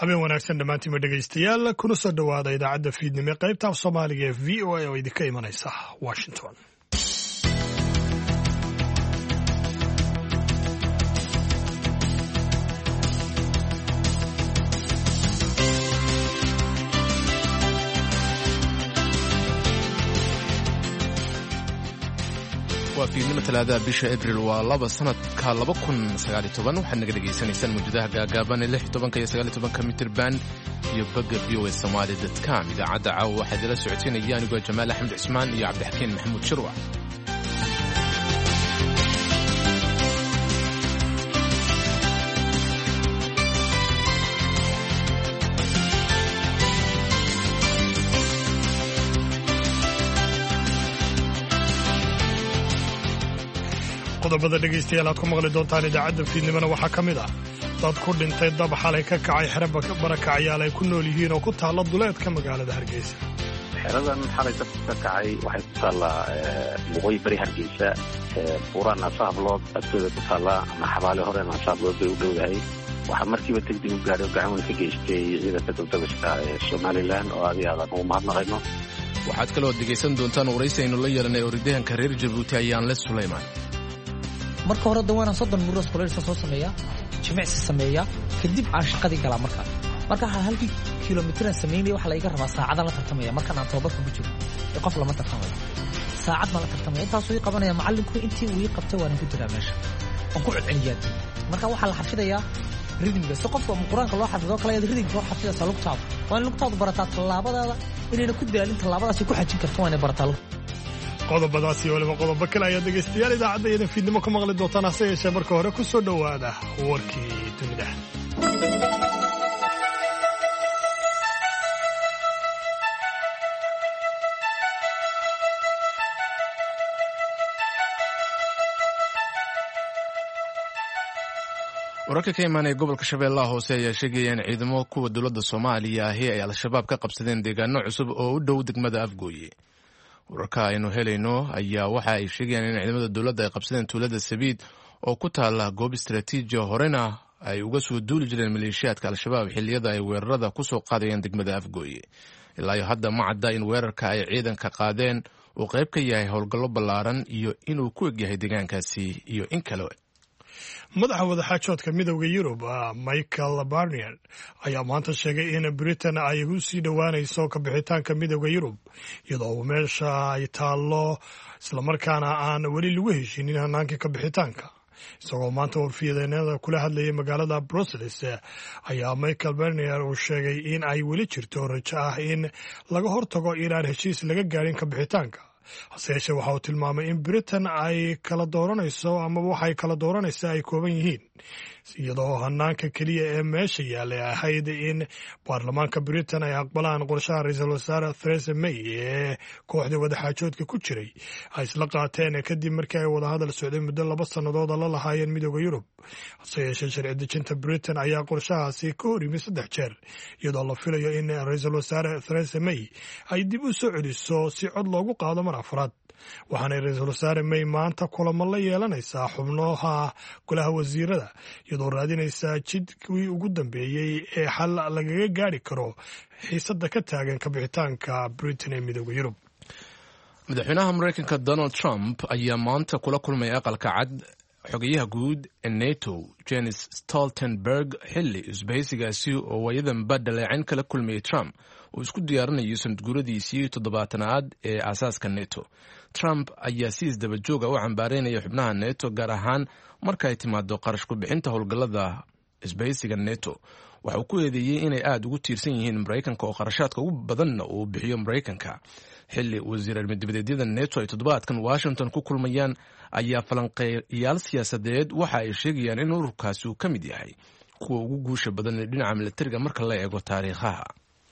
habeen wanaagsan dhammaantiinba dhegaystayaal kuna soo dhowaada idaacadda fiidnimo qaybta af soomaaliga ee v o a oo idinka imanaysa washington. waa fiidnimo talaadaha bisha abril waa laba sanadka 2019 waxaad naga dhegaysanaysaan mawjadaha gaagaaban ee 16 iyo 19 mitirban iyo bogga voasomali.com. idaacadda caawa waxaa idila socoteynaya anigoo jamaal axmed cismaan iyo cabdixakiin maxamuud shirwac. qodobada dhegaystayaal aad ku maqli doontaan idaacadda fiidnimona waxaa ka mid ah dad ku dhintay dab xalay ka kacay xero barakacayaal ay ku nool yihiin oo ku taalla duleedka magaalada Hargeysa. xeradan xalay dab ka kacay waxay ku taallaa waqooyi bari Hargeysa, buuraan Asaablood agtooda ku taallaa ama xabaale hore Asaablood bay u dhowdahay. waxaa markiiba degdeg u gaadhay oo gacan weyn ka geystay ciidanka dowladda ee Somaliland oo aad iyo aad ugu mahadnaqayno. waxaad kaloo dhegaysan doontaan waraysi aynu la yeelanay orodyahanka reer Jabuuti Ayaanle Suleymaan. marka hore dawaana 30 muros koleersa soo sameeya jimicsi sameeya kadib aan shaqadii galaa marka halkii kiiloomitir sameeyay waxa la iga rabaa saacada la tartamaya marka aan tababarka ku jiro qof lama tartamayo saacad ma la tartamaya intaas uu qabanaya macallinku intii uu qabtay waan ku jiraa meesha aan ku celceliyaa marka waxa la xafidayaa ridinga soo qofka quraanka loo xafido kale ridinga loo xafido salugtaad waan lugtaad barataa talaabadaada inayna ku daalin talaabadaasi ku xajin karto waan barataa. qodobadaasi iyo waliba qodobo kale ayaa dhegaystayaal idaacadda idan fiidnimo ka maqli doontaan hase yeeshee marka hore ku soo dhowaada warkii dunida. wararka ka imaanaya gobolka shabeellaha hoose ayaa sheegaya in ciidamo kuwa dowladda Soomaaliya ahi ay al-shabaab ka qabsadeen deegaano cusub oo u dhow degmada Afgooye. wararka aynu helayno ayaa waxa ay sheegayaan in ciidamada dowladda ay qabsadeen tuulada Sabiid oo ku taala goob istiraatiiji horena ay uga soo duuli jireen maleeshiyaadka al-shabaab xilliyada ay weerarada ku soo qaadayeen degmada Afgooye. ilaa iyo hadda ma cadda in weerarka ay ciidanka qaadeen uu qayb ka yahay howlgallo ballaaran iyo inuu ku eg yahay deegaankaasi iyo in kale. madaxa wadaxaajoodka midowda Yurub Michael Barnier ayaa maanta sheegay in Britain ay u sii dhowaanayso ka bixitaanka midowda Yurub iyadoo meesha ay taallo isla markaana aan weli lagu heshinin hanaankii ka bixitaanka. isagoo maanta warfiyadeennada kula hadlayay magaalada Brussels ayaa Michael Barnier uu sheegay in ay weli jirto rajo ah in laga hortago inaan heshiis laga gaarin ka bixitaanka. hase yeeshee waxa uu tilmaamay in Britain ay kala dooranayso amaba waxay kala dooranaysa ay kooban yihiin iyadoo hanaanka keliya ee meesha yaallay ahayd in baarlamaanka Britain ay aqbalaan qorshaha ra-iisul wasaare Theresa May ee kooxda wadaxaajoodka ku jiray ay isla qaateen kadib markii ay wadahadal socday muddo 2 sannadood la lahaayeen midowda Yurub. hase yeeshee sharci dejinta Britain ayaa qorshahaasi ka hor yimid 3 jeer iyadoo la filayo in ra-iisul wasaare Theresa May ay dib u soo celiso si cod loogu qaado mar afraad. waxaana ra-iisul wasaare May maanta kulamo la yeelanaysaa xubnaha golaha wasiirada iyadoo raadinaysaa jidkii ugu dambeeyey ee xal lagaga gaari karo xiisadda ka taagan ka bixitaanka Britain ee midowda Yurub. madaxweynaha Mareykanka Donald Trump ayaa maanta kula kulmay aqalka cad xogayaha guud ee NATO Jens Stoltenberg xilli isbahaysigaasi oo waayadanba dhaleecin kala kulmayay Trump uu isku diyaarinayo sanadguuradiisii 70aad ee aasaaska NATO. Trump ayaa si isdaba jooga u cambaareynaya xubnaha NATO gaar ahaan marka ay timaado qarash ku bixinta howlgallada isbahaysiga NATO. waxa uu ku eedeeyey inay aad ugu tiirsan yihiin Mareykanka oo qarashaadka ugu badanna uu bixiyo Mareykanka. xilli wasiir arrimaha NATO ay toddobaadkan Washington ku kulmayaan ayaa falanqeeyaal siyaasadeed waxa ay sheegayaan in ururkaasi uu ka mid yahay kuwa ugu guusha badan ee dhinaca militariga marka la eego taariikhaha.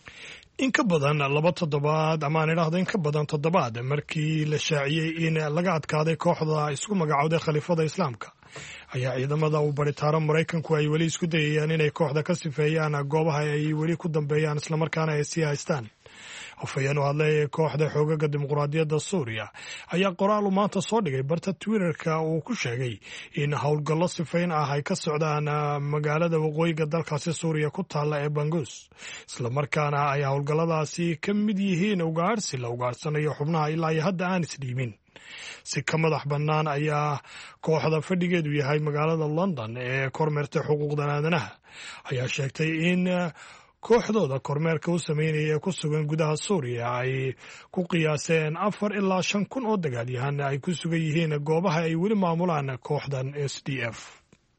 in ka badan 2 toddobaad ama aan idhaahdo in ka badan 7 toddobaad markii la shaaciyey in laga adkaaday kooxda isku magacowday khaliifada islaamka ayaa ciidamada u baritaaro Mareykanku ay weli isku dayayaan inay kooxda ka sifeeyaan goobaha ay weli ku dambeeyaan isla markaana ay sii haystaan. afhayeen u hadlay kooxda xoogaga dimuqraadiyadda suuriya ayaa qoraal uu maanta soo dhigay barta twitterka uu ku sheegay in howlgallo sifayn ah ay ka socdaan magaalada waqooyiga dalkaasi suuriya ku taalla ee bangus islamarkaana ay howlgalladaasi ka mid yihiin ugaarhsi la ugaarsanayo xubnaha ilaa iyo hadda aan isdhiibin. si ka madax bannaan ayaa kooxda fadhigeedu yahay magaalada London ee kormeerta xuquuqda aadanaha ayaa sheegtay in kooxdooda kormeerka u sameynaya ee ku sugan gudaha Suuriya ay ku qiyaaseen 4 ilaa 5 kun oo dagaalyahan ay ku sugan yihiin goobaha ay weli maamulaan kooxdan SDF.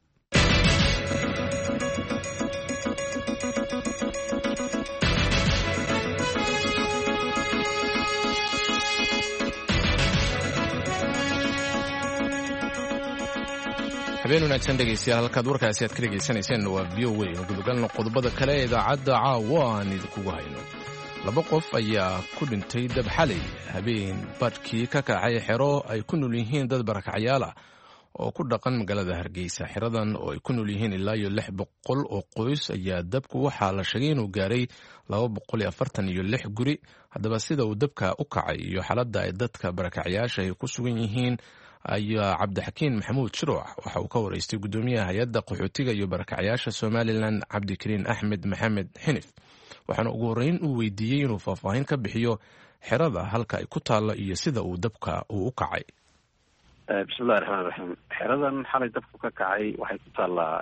habeen wanaagsan dhegeystayaal halkaad warkaasi aad ka dhegaysanayseen waa VOA gudogalno qodobada kale ee idaacadda caawa aan idinkugu hayno. 2 qof ayaa ku dhintay dab xalay habeen badhkii ka kacay xero ay ku nool yihiin dad barakacyaal ah oo ku dhaqan magaalada Hargeysa. xeradan oo ay ku nool yihiin ilaa iyo 600 oo qoys ayaa dabku waxaa la sheegay inuu gaaray 246 guri. haddaba sida uu dabka u kacay iyo xaaladda ay dadka barakacyaasha ay ku sugan yihiin ayaa Cabdixakiin Maxamuud Shiruuc waxa uu ka wareystay gudoomiyaha hay'adda qaxootiga iyo barakacyaasha Somaliland Cabdikariin Axmed Maxamed Xinif. waxaana ugu horreyn uu weydiiyey inuu faahfaahin ka bixiyo xerada halka ay ku taalo iyo sida uu dabka u kacay. bismillahi raxmaani raxiim. xeradan xalay dabku ka kacay waxay ku taallaa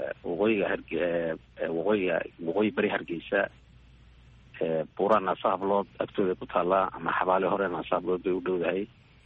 waqooyi bari Hargeysa, buuraan Naasaahablood agtooda ku taallaa ama xabaale hore Naasaahablood bay u dhowdahay.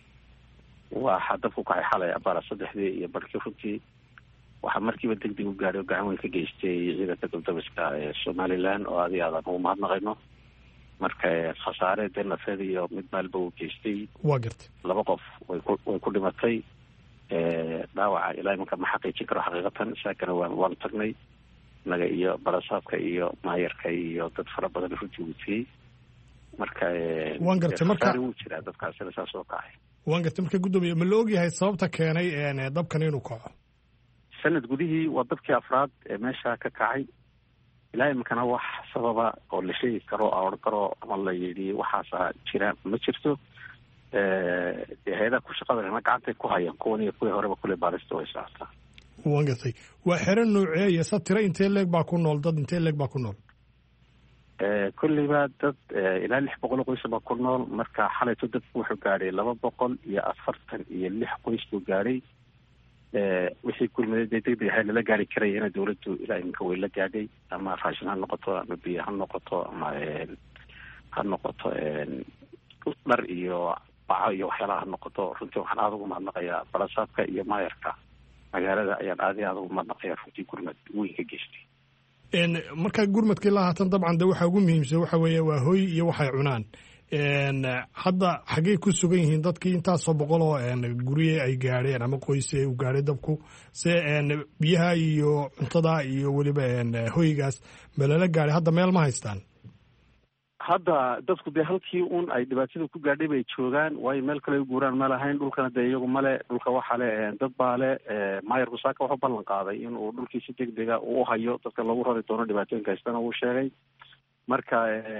waxaa dabku kacay xalay abaara 3 iyo barkii runtii waxaa markiiba degdeg u gaadhay oo gacan weyn ka geystay ciidanka dowladda ee Somaliland oo aad ugu mahadnaqayno. marka khasaare nafeed iyo mid maalba uu geystay. waa gartay 2 qof way ku dhimatay. dhaawaca ilaa imanka ma xaqiijin karo xaqiiqatan, saakana waanu tagnay naga iyo barasaabka iyo maayarka iyo dad fara badan runtii wutiyey. marka waan gartay marka wuu jiraa dadkaasina saas oo kacay. waan gartay marka gudoomiye ma la ogyahay sababta keenay dabkan inuu kaco? sanad gudihii waa dabkii afraad ee meesha ka kacay. ilaa imankana wax sababa oo la sheegi karo oran karo ama la yidhi waxaasa jira ma jirto. hay-adaha ku shaqada gacantay ku hayaan kuwan iyo kuwii horeba kule baarista way socotaa. waan gartay waa xero nooceeya satira intee leeg baa ku nool, dad intee leeg baa ku nool? kulliba dad ilaa 600 qoys baa ku nool. marka xalayto dadku wuxuu gaadhay 246 qoys buu gaadhay. wixii kulmaday degdeg ahay lala gaari karay in dawladdu ilaa iminka way la gaadhay, ama raashin ha noqoto ama biyo ha noqoto ama ha noqoto dhar iyo baco iyo waxyaalaha ha noqoto. runtii waxaan aada ugu mahadnaqayaa barasaabka iyo maayarka magaalada ayaan aad ugu mahadnaqayaa runtii gurmad weyn ka geystay. markaa gurmadkii la haatan dabcan de waxa ugu muhiimsan waxa weeye waa hoy iyo waxay cunaan. hadda xaggey ku sugan yihiin dadkii intaasoo 100 oo gurye ay gaadheen ama qoyse u gaadhay dabku? se biyaha iyo cuntada iyo weliba hoygaas ma lala gaadhay? hadda meel ma haystaan? hadda dadku dee halkii un ay dhibaatada ku gaadhay bay joogaan, waayo meel kale u guuraan ma lahayn. dhulkana dee iyagu male, dhulka waxaa le dad baa le. maayarku saaka wuxuu ballan qaaday in uu dhulkii si degdega uu hayo dadka lagu rari doono dhibaatooyinka haystana uu sheegay. marka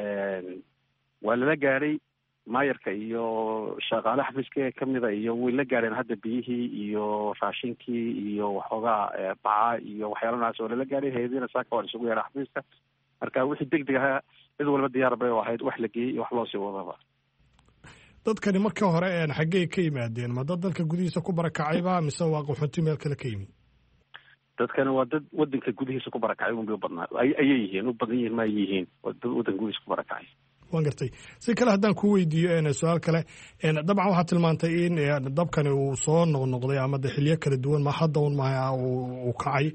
waa lala gaadhay. maayarka iyo shaqaale xafiiska kamida iyo way la gaadheen hadda biyihii iyo raashinkii iyo waxoogaa baca iyo waxyaala noocaas oo lala gaadhay. hay-adiina saaka waa isugu yeedha xafiiska. marka wixii degdeg ahaa cid walba diyaar bay u ahayd, wax la geeyey iyo wax loo sii wadaba. dadkani marka hore xaggey ka yimaadeen? ma dad dalka gudihiisa ku barakacayba mise waa qaxoonti meel kale ka yimid? dadkani waa dad wadanka gudihiisa ku barakacay unbay u badnaa ayay yihiin, u badan yihiin ma yihiin dad wadanka gudihiisa ku barakacay. waan gartay. si kale haddaan ku weydiiyo su-aal kale, dabcan waxaad tilmaantay in dabkani uu soo noqnoqday ama de xilyo kala duwan ma hadda un maha uu kacay.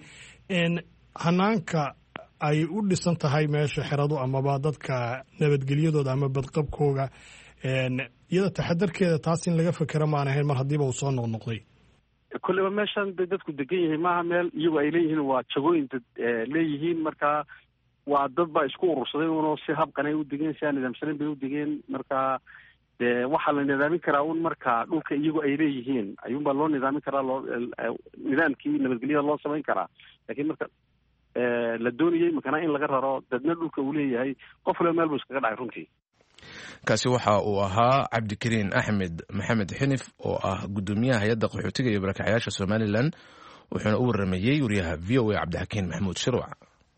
hanaanka ay u dhisan tahay meesha xeradu amaba dadka nabadgelyadooda ama badqabkooga, iyada taxadarkeeda taas in laga fekera maan ahayn mar haddiiba uu soo noqnoqday? kulliba meeshan bay dadku degan yihiin maaha meel iyagu ay leeyihiin, waa jagooyin dad leeyihiin. marka waa dad baa isku urursaday unoo si habqanay u degeen, si aan nidaamsanin bay u degeen. marka dee waxaa la nidaamin karaa un marka dhulka iyagu ay leeyihiin ayuunbaa loo nidaamin karaa, nidaamkii nabadgelyada loo samayn karaa. laakiin marka la doonayay makana in laga raro dadna dhulka uu leeyahay, qof waliba meel buu iskaga dhacay runtii. kaasi waxa uu ahaa cabdikariin axmed maxamed xinif oo ah gudoomiyaha hay-adda qaxootiga iyo barakacayaasha somalilan wuxuuna u waramayey wariyaha v o a cabdixakiin maxamuud shirwac.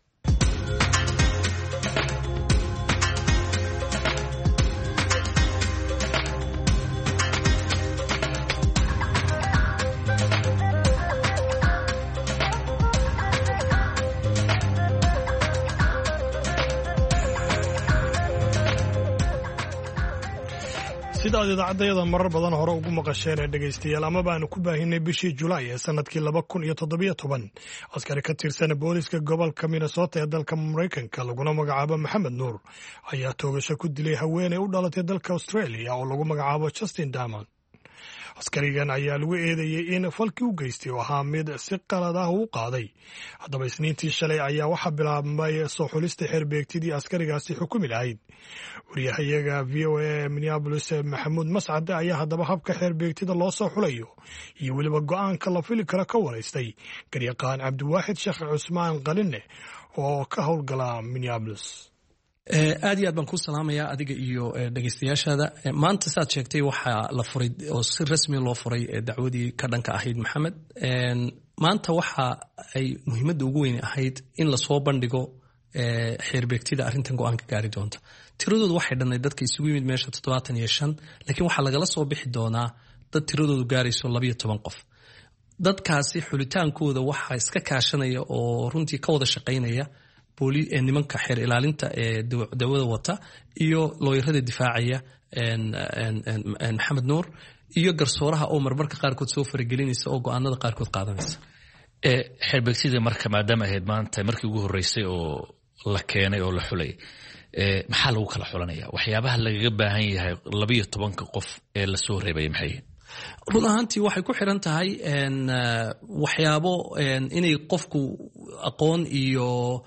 sidaad idaacadayada marar badan hore ugu maqasheen ee dhegaystayaal ama baanu ku baahinay bishii Julaay ee sanadkii 2017 askari ka tirsan booliska gobolka Minnesota ee dalka Mareykanka laguna magacaabo Maxamed Nuur ayaa toogasho ku dilay haweeney u dhalatay dalka Australia oo lagu magacaabo Justin Diamond. askarigan ayaa lagu eedeeyay in falkii u geystay oo ahaa mid si qalad ah u qaaday. haddaba isniintii shalay ayaa waxaa bilaabmay soo xulista xeerbeegtidii askarigaasi xukumi lahayd. wariyahayaga v o a Minneapolis Maxamuud Mascad ayaa haddaba habka xeerbeegtida loo soo xulayo iyo weliba go-aanka la fili karo ka waraystay garyaqaan Cabdiwaaxid Sheekh Cusmaan Qaline oo ka howlgala Minneapolis. aad iyo aad baan ku salaamayaa adiga iyo dhageystayaashaada. maanta saad sheegtay waxaa la furay oo si rasmi loo furay dacwadii ka dhanka ahayd maxamed. maanta waxa ay muhiimadda ugu weyn ahayd in lasoo bandhigo xeerbeegtida arrintan go-aanka gaari doonta. tiradoodu waxay dhannayd dadka isugu yimid meesha 75, laakiin waxaa lagala soo bixi doonaa dad tiradoodu gaarayso 12 qof. dadkaasi xulitaankooda waxaa iska kaashanaya oo runtii ka wada shaqaynaya nimanka xeer ilaalinta ee dawada wata iyo looyarada difaacaya maxamed nuur iyo garsooraha oo marmarka qaarkood soo faragelinaysa oo go-aanada qaarkood qaadanaysa. xeerbeegtida marka maadaama ahayd maanta markii ugu horreysay oo la keenay oo la xulay maxaa lagu kala xulanaya waxyaabaha lagaga baahan yahay 12 qof ee lasoo reebay maxay? run ahaantii waxay ku xiran tahay waxyaabo inay qofku aqoon iyo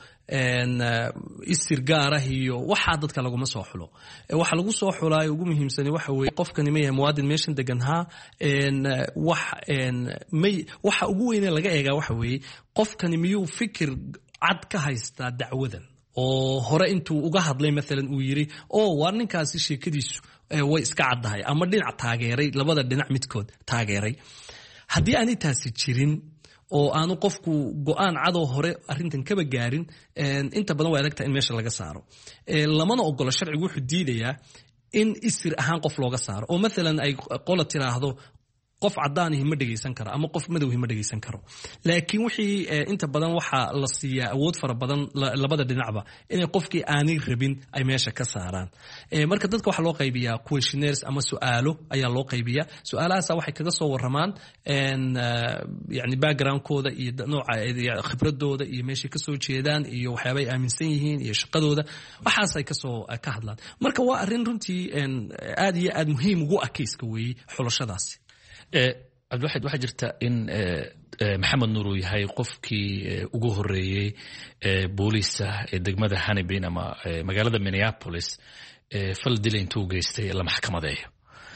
isir gaarah iyo waxaa dadka laguma soo xulo. waxa lagu soo xulaayo ugu muhiimsan waxa weeye qofkani ma yahay muwaadin meeshan degan waxa ugu weyn laga eegaa waxa weeye qofkani miyuu fikir cad ka haystaa dacwadan oo hore intuu uga hadlay maalan uu yiri waa ninkaasi sheekadiisu way iska caddahay ama dhinac taageeray labada dhinac midkood taageeray. haddii aanay taasi jirin oo aanu qofku go-aan cadoo hore arrintan kaba gaarin inta badan waa adagtaa in meesha laga saaro. lamana ogolo sharcigu wuxuu diidayaa in isir ahaan qof looga saaro oo maalan ay qola tiraahdo qof cadaanihi ma dhegaysan karo ama qof madowhi ma dhegaysan karo. laakiin wixii inta badan waxaa la siiyaa awood fara badan labada dhinacba inay qofkii aanay rabin ay meesha ka saaraan. marka dadka waxaa loo qaybiyaa questionnaires ama su'aalo ayaa loo qaybiyaa. su'aalahaas waxay kaga soo waramaan yani backgroundkooda iyo nooca khibradooda iyo meeshay ka soo jeedaan iyo waxyaaba ay aaminsan yihiin iyo shaqadooda waxaas ay ka hadlaan. marka waa arrin runtii aad iyo aad muhiim ugu ah kayska weeye xulashadaasi. cabdiwaxid waxaa jirta in maxamed nuur uu yahay qofkii ugu horeeyey booliisa ee degmada Hannibin ama magaalada Minneapolis fal dil intuu geystay la maxkamadeeyo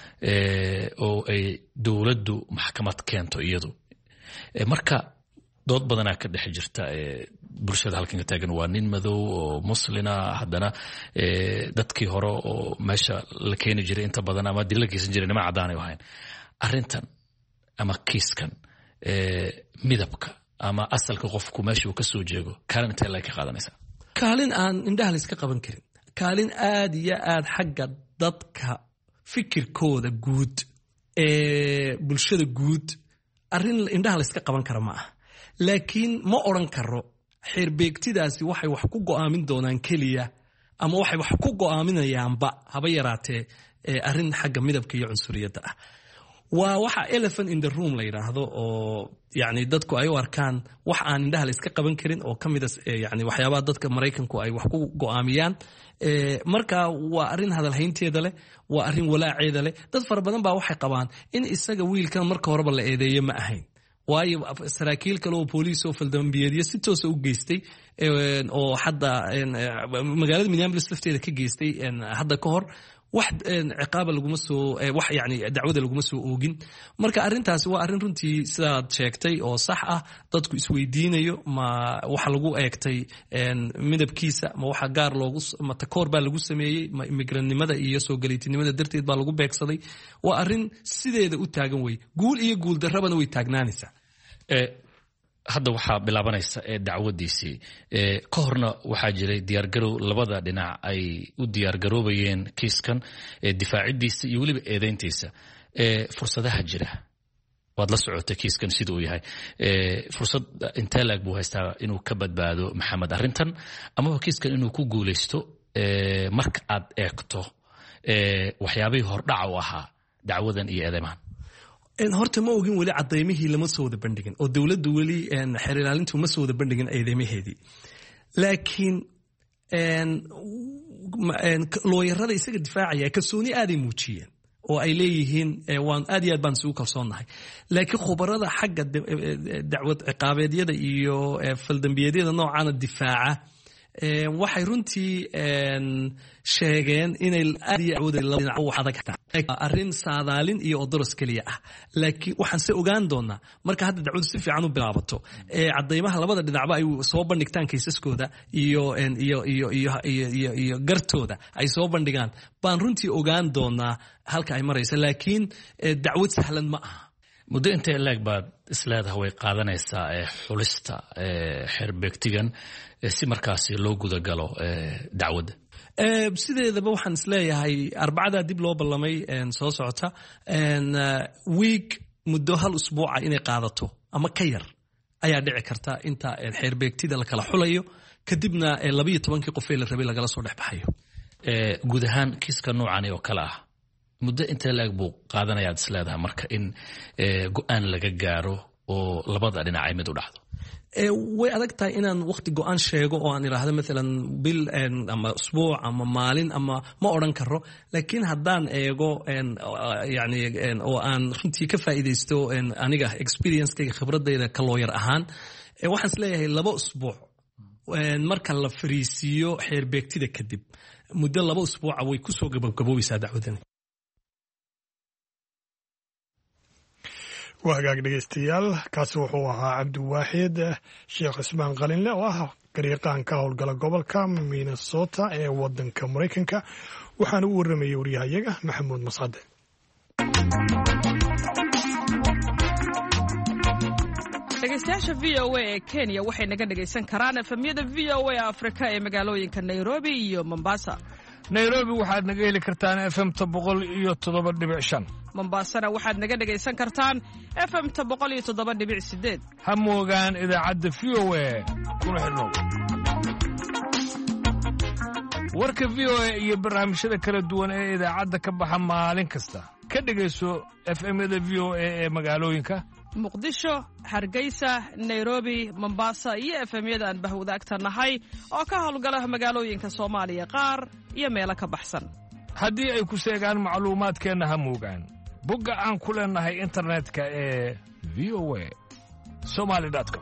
oo ay dowladdu maxkamad keento iyadu. marka dood badanaa ka dhex jirta bulshada halkan ka taagan waa nin madow oo muslina haddana dadkii hore oo meesha la keeni jiray inta badan ama dil la geysan jiray nima cadaan ay ahayn. arrintan ama kiiskan midabka ama asalka qofku meesha uu ka soo jeego kaalin intee la ka qaadanaysaa? kaalin aan indhaha la iska qaban karin. kaalin aad iyo aad xagga dadka fikirkooda guud ee bulshada guud arrin indhaha la iska qaban kara ma aha. laakiin ma odhan karo xeerbeegtidaasi waxay wax ku go'aamin doonaan keliya ama waxay wax ku go'aaminayaanba haba yaraatee arrin xagga midabka iyo cunsuriyadda ah. waa waxa elephant in the room la yiraahdo oo yani dadku ay u arkaan wax aan indhaha la iska qaban karin oo kamid ah yani waxyaabaha dadka Mareykanku ay wax ku go'aamiyaan. marka waa arrin hadal haynteeda leh, waa arrin walaaceeda leh. dad fara badan baa waxay qabaan in isaga wiilkan marka horeba la eedeeyo ma ahayn, waayo saraakiil kale oo booliis oo faldambiyeedyo si toos ah u geystay oo hadda magaalada Minneapolis lafteeda ka geystay hadda ka hor wax ciqaaba laguma soo wax yani dacwada laguma soo oogin marka arrintaasi waa arrin runtii sidaad sheegtay oo sax ah dadku isweydiinayo ma waxa lagu eegtay midabkiisa ma waxa gaar loogu ma takoor baa lagu sameeyey ma immigrantnimada iyo soo galiitinimada darteed baa lagu beegsaday waa arrin sideeda u taagan wey guul iyo guul darrabana way taagnaanaysaa hadda waxaa bilaabanaysa dacwadiisii ka horna waxaa jiray diyaargarow labada dhinac ay u diyaargaroobayeen kiiskan difaacidiisa iyo weliba eedeyntiisa fursadaha jira waad la socotay kiiskan sida uu yahay fursad intee laag buu haystaa inuu ka badbaado maxamed arrintan amaba kiiskan inuu ku guulaysto marka aad eegto waxyaabihii hordhaca u ahaa dacwadan iyo eedeymahan horta ma ogin weli cadaymihii lama soo wada bandhigin oo dowladdu weli xeer ilaalintu ma soo wada bandhigin eedeymaheedii laakiin looyarada isaga difaacaya kalsooni aaday muujiyeen oo ay leeyihiin waan aad iyo aad baan isugu kalsoonnahay laakiin khubarada xagga dacwad ciqaabeedyada iyo faldambiyeedyada noocaana difaaca waxay runtii sheegeen inay arrin saadaalin iyo odoros keliya ah laakiin waxaan se ogaan doonaa marka hadda dacwadu si fiican u bilaabato cadaymaha labada dhinacba ay soo bandhigtaan kaysaskooda iyo gartooda ay soo bandhigaan baan runtii ogaan doonaa halka ay maraysa laakiin dacwad sahlan ma aha muddo intee laag baad isleedaha way qaadanaysaa xulista xeerbeegtigan si markaasi loo gudagalo dacwadda sideedaba waxaan isleeyahay arbacada dib loo ballamay soo socota wiig muddo hal usbuuca inay qaadato ama ka yar ayaa dhici karta inta xeerbeegtida la kala xulayo kadibna 12 qof ee la rabay lagala soo dhexbaxayo guud ahaan kiiska noocani oo kale ah muddo intee laag buu qaadanayaad isleedahay marka in go-aan laga gaaro oo labada dhinac ay mid u dhacdo way adag tahay inaan waqti go-aan sheego oo aan idhaahdo maalan bil ama usbuuc ama maalin ama ma odhan karo laakiin haddaan eego yani oo aan runtii ka faa'iidaysto aniga experiencekayga khibradayda ka looyar ahaan waxaan isleeyahay 2 usbuuc marka la fariisiiyo xeerbeegtida kadib muddo 2 usbuuca way ku soo gabagaboobaysaa dacwadani waa hagaag dhegeystayaal kaasi wuxuu ahaa cabdiwaaxid sheekh cismaan qalinle oo ah garyaqaanka howlgala gobolka minnesota ee wadanka maraykanka waxaana u waramayay waryahayaga maxamuud mascade dhegeystayaasha v o a ee kenya waxay naga dhegaysan karaan efemyada v o a afrika ee magaalooyinka nairobi iyo mombasa nairobi waxaad naga heli kartaan efemta 107.5 mombasana waxaad naga dhegaysan kartaan efemta 107.8 ha moogaan idaacadda v o a kuna xidhnow warka v o a iyo barnaamijyada kala duwan ee idaacadda ka baxa maalin kasta ka dhegayso efemyada v o a ee magaalooyinka muqdisho hargeysa nairobi mombasa iyo efemyada aan bahwadaagta nahay oo ka howlgala magaalooyinka soomaaliya qaar iyo meelo ka baxsan haddii ay ku seegaan macluumaadkeenna ha moogaan bogga aan ku leennahay internetka ee v o a somali.com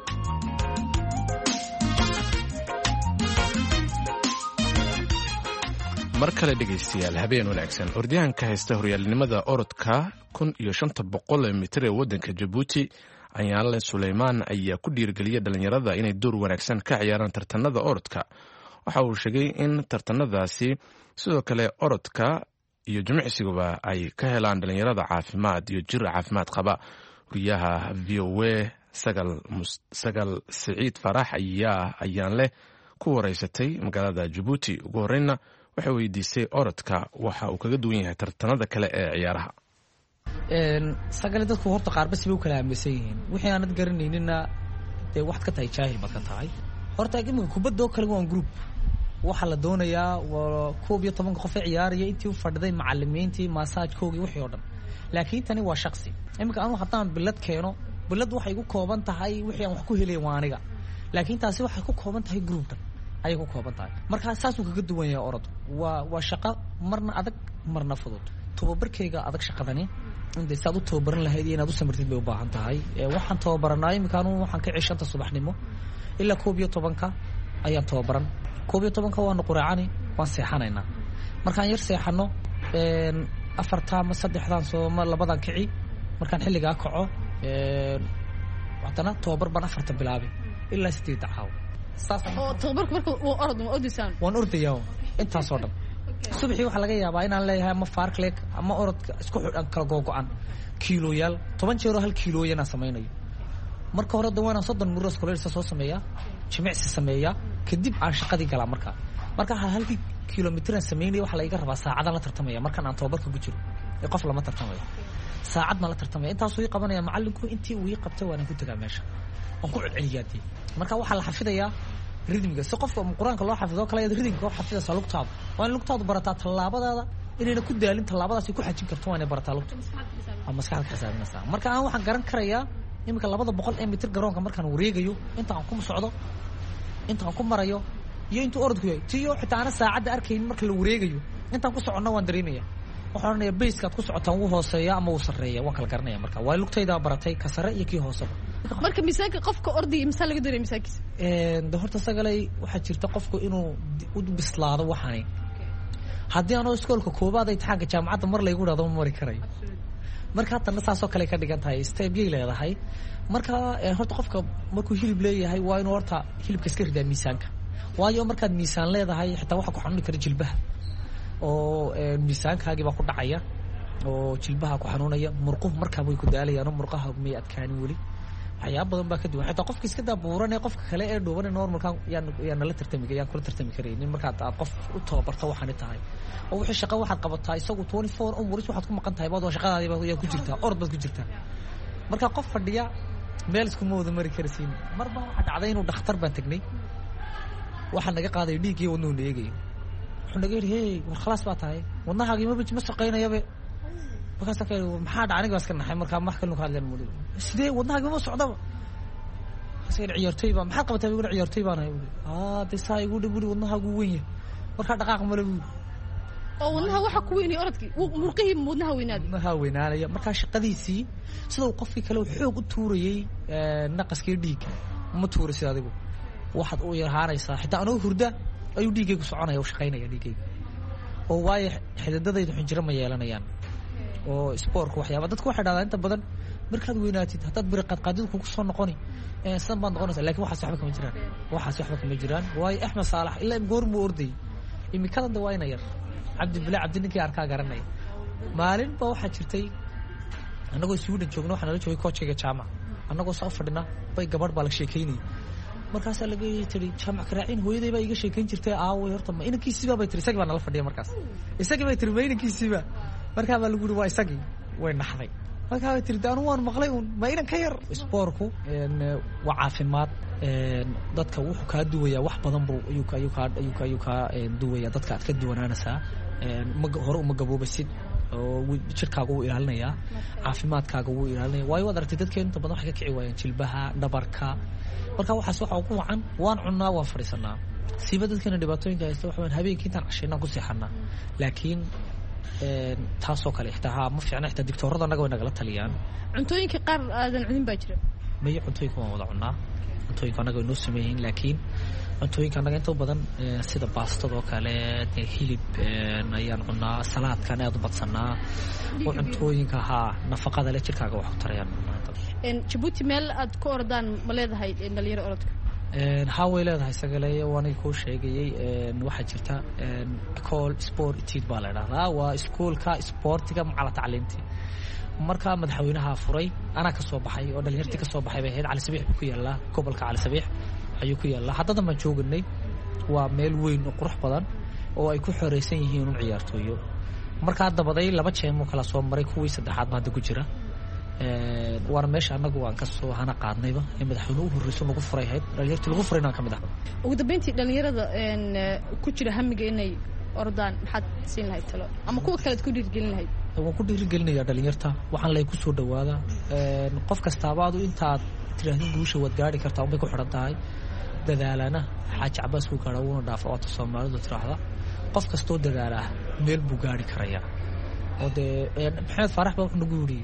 mar kale dhegaystayaal habeen wanaagsan ordayahanka haysta horyaalnimada orodka 1500 mitir ee waddanka jabuuti ayaanle suleymaan ayaa ku dhiirgeliyay dhallinyarada inay door wanaagsan ka ciyaaraan tartanada orodka waxa uu sheegay in tartanadaasi sidoo kale orodka iyo jimicsigaba ay ka helaan dhallinyarada caafimaad iyo jir caafimaad qaba wariyaha v o a sagal siciid farax ayaan leh ku wareysatay magaalada jabuuti ugu horreynna waxay weydiisay orodka waxa uu kaga duwan yahay tartanada kale ee ciyaaraha sagale dadku horta qaarba sibay u kala aaminsan yihiin wixii aanad garanaynina dee waxaad ka tahay jaahil baad ka tahay horta imika kubaddoo kale waa group waxaa la doonayaa waa 11 qof ee ciyaaraya intii u fadhiday macallimiintii masaajkoogii wixii oo dhan laakiin tani waa shakhsi imika anu haddaan bilad keeno bilad waxay ku kooban tahay wixii aan wax ku helay waa aniga laakiin taasi waxay ku kooban tahay groupkan ayay ku kooban tahay marka saasuu kaga duwan yahay orod waa shaqo marna adag marna fudud tababarkayga adag shaqadani inta saad u tababaran lahayd inaad u samirtid bay u baahan tahay waxaan tababaranay imika anu waxaan ka cishanta subaxnimo ilaa 12 ayaan tababaran 12 waan quraacani waan seexanaynaa markaan yar seexano afarta ama saddexdan sooma labadan kici markaan xilligaa kaco haddana tababar baan afarta bilaabay ilaa 8 caaw oo tababarku marka waan ordayaa intaasoo dhan subaxii waxaa laga yaabaa inaan leeyahay ama farcleg ama orodka isku xidhan kala googo-an kiilooyaal 10 jeeroo 1 kiilooyan aan samaynayo marka hore dawaanaan 30 muros koleelsa soo sameeyaa jimicsi sameeyaa kadib aan shaqadii galaa marka halkii kiiloomitir sameeyay waxa la iga rabaa saacadan la tartamaya markaan aan tababarka ku jiro ee qof lama tartamayo saacad ma la tartamaya intaas uu qabanaya macallinku intii uu qabtay waan ku tagaa meesha aan ku celceliyaadii marka waxa la xafidayaa ridmiga si qofka quraanka loo xafido kala ridmiga oo xafidaysa lugtaada waan lugtaada barataa tallaabadaada inayna ku daalin tallaabadaas ku xajin karto waan barataa lugtaada ama maskaxda xisaabinaysa marka aan waxaan garan karayaa imika 200 mitir garoonka markaan wareegayo inta aan ku socdo inta aan ku marayo iyo intuu orodku yahay tiyo xitaa ana saacada arkayn marka la wareegayo intaan ku socono waan dareemaya waxaan oranaya base-ka ku socotaan uu hooseeya ama uu sareeya waan kala garanaya marka waa lugtayda baratay ka sare iyo kii hooseba marka miisaanka qofka orday miisaan laga doonay miisaankiisa horta sagalay waxa jirta qofku inuu u bislaado waxaan haddii aan iskoolka koobaad ay taxaga jaamacadda mar la igu raado ma mari karayo marka tan saasoo kale ka dhigan tahay step yay leedahay marka horta qofka markuu hilib leeyahay waa inuu horta hilibka iska ridaa miisaanka waayo markaad miisaan leedahay xitaa waxa ku xanuuni kara jilbaha oo miisaankaagii baa ku dhacaya oo jilbaha ku xanuunaya murquhu markaa way ku daalayaan murqaha may adkaanin weli waxyaabo badan baa ka duwan xitaa qofka iska daabuuran ee qofka kale ee dhooban normalkan yaan la tartami karaynin markaad aad qof u tababarto waxaan tahay oo wixii shaqo waxaad qabataa isagu 24 hours waxaad ku maqan tahay baad shaqadaadii baad ku jirtaa orod baad ku jirtaa marka qof fadhiya meel isku moodo mari karasiin marba waxa dhacday inuu dhakhtar baan tagnay waxa naga qaaday dhiigii wadnuhu neegay wuxuu naga yiri hey war khalaas baa tahay wadnahaagii ma shaqaynayabe markaas ka maxaa dhacay aniga iska naxay marka wax kale ka hadleen mudo sidee wadnahaagii ma socdaba asir ciyaartay baa maxaa qabatay ugu ciyaartay baan ahay desaa igu dhiburi wadnahaagu weyn marka dhaqaaq ma lagu oo wadnaha waxa ku weynay orodkii murqihii wadnaha weynaanaya marka shaqadiisii sidoo qofkii kale xoog u tuurayay naqaskii dhiig ma tuuray sida adigu waxaad u yaraanaysaa xitaa anoo hurda ayuu dhiigaygu soconaya oo shaqaynaya dhiigayga oo waayo xididadaydu xinjiro ma yeelanayaan oo sportka waxyaaba dadku waxay dhaadaan inta badan markaad weynaatid haddaad bari qaadqaadidu kugu soo noqoni san baad noqonaysaa laakiin waxaas waxba kama jiraan waayo axmed saalax ilaa goormuu orday imikadan da waa ina yar cabdibila cabdi ninkii arkaa garanaya maalin baa waxaa jirtay annagoo Sweden joogno waxaan la joogay coachga jaamac annagoo soo fadhina bay gabadh baa la sheekaynay markaas laga yiri jaamac karaacin hooyaday baa iga sheekayn jirtay aaway horta ma inankiisiba bay tiri isagii baa nala fadhiya markaas isagii bay tiri ma inankiisiba markaa baa lagu yiri waa isagii way naxday markaa bay tiri daan waan maqlay ma inan ka yar sportku waa caafimaad dadka wuxuu ka duwaya wax badan buu ayuu ka duwaya dadka aad ka duwanaanaysaa hore uma gaboobasid oo jirkaaga uu ilaalinaya caafimaadkaaga uu ilaalinaya waayo wad aragtay dadka inta badan waxa ka kici waayeen jilbaha dhabarka marka waxaas waxa ugu wacan waan cunaa waan fariisanaa siiba dadkana dhibaatooyinka haysta waxaan habeenkii intaan casheynaa ku seexanaa laakiin taasoo kale xitaa ma fiicna xitaa digtoorada anaga way nagala taliyaan cuntooyinka qaar aadan cunin baa jira mayo cuntooyinka waan wada cunaa cuntooyinka anaga way noo sameeyeen laakiin cuntooyinka anaga inta badan sida baastadoo kale hilib ayaan cunaa salaadkan aad u badsanaa oo cuntooyinka nafaqada leh jirkaaga wax ku tarayaan Djibouti meel aad ku ordaan ma leedahay dhalinyaro orodka way leedahay sagaleeyo waan ku sheegayay waxa jirta call sport team baa la yiraahdaa waa iskuulka sportiga macala tacliinti marka madaxweynaha furay ana ka soo baxay oo dhalinyartii ka soo baxay bay Cali Sabiix ku yaala gobolka Cali Sabiix ayuu ku yaala hadda ma joognay waa meel weyn oo qurux badan oo ay ku xoreysan yihiin ciyaartooyo marka dabaday laba jeemo kala soo maray kuwii saddexaad baa ku jira war meesha anagu waan ka soo hana qaadnayba in madaxweynuhu horeyso lagu furay dhalinyartii lagu furayna ka mid ah ugu dambeyntii dhalinyarada ku jira hamiga inay ordaan maxaad siin lahayd talo ama kuwa kale ku dhiirigelin lahayd waan ku dhiirigelinayaa dhalinyarta waxaan lay ku soo dhawaada qof kastaaba aad intaad tiraahdo guusha wad gaari kartaa oo bay ku xiran tahay dadaalana xaaj Cabaas uu gaaro uu dhaafo oo Soomaalidu tiraahdo qof kastoo dadaala meel buu gaari karaya oo maxamed farax baa wuxuu nagu yiri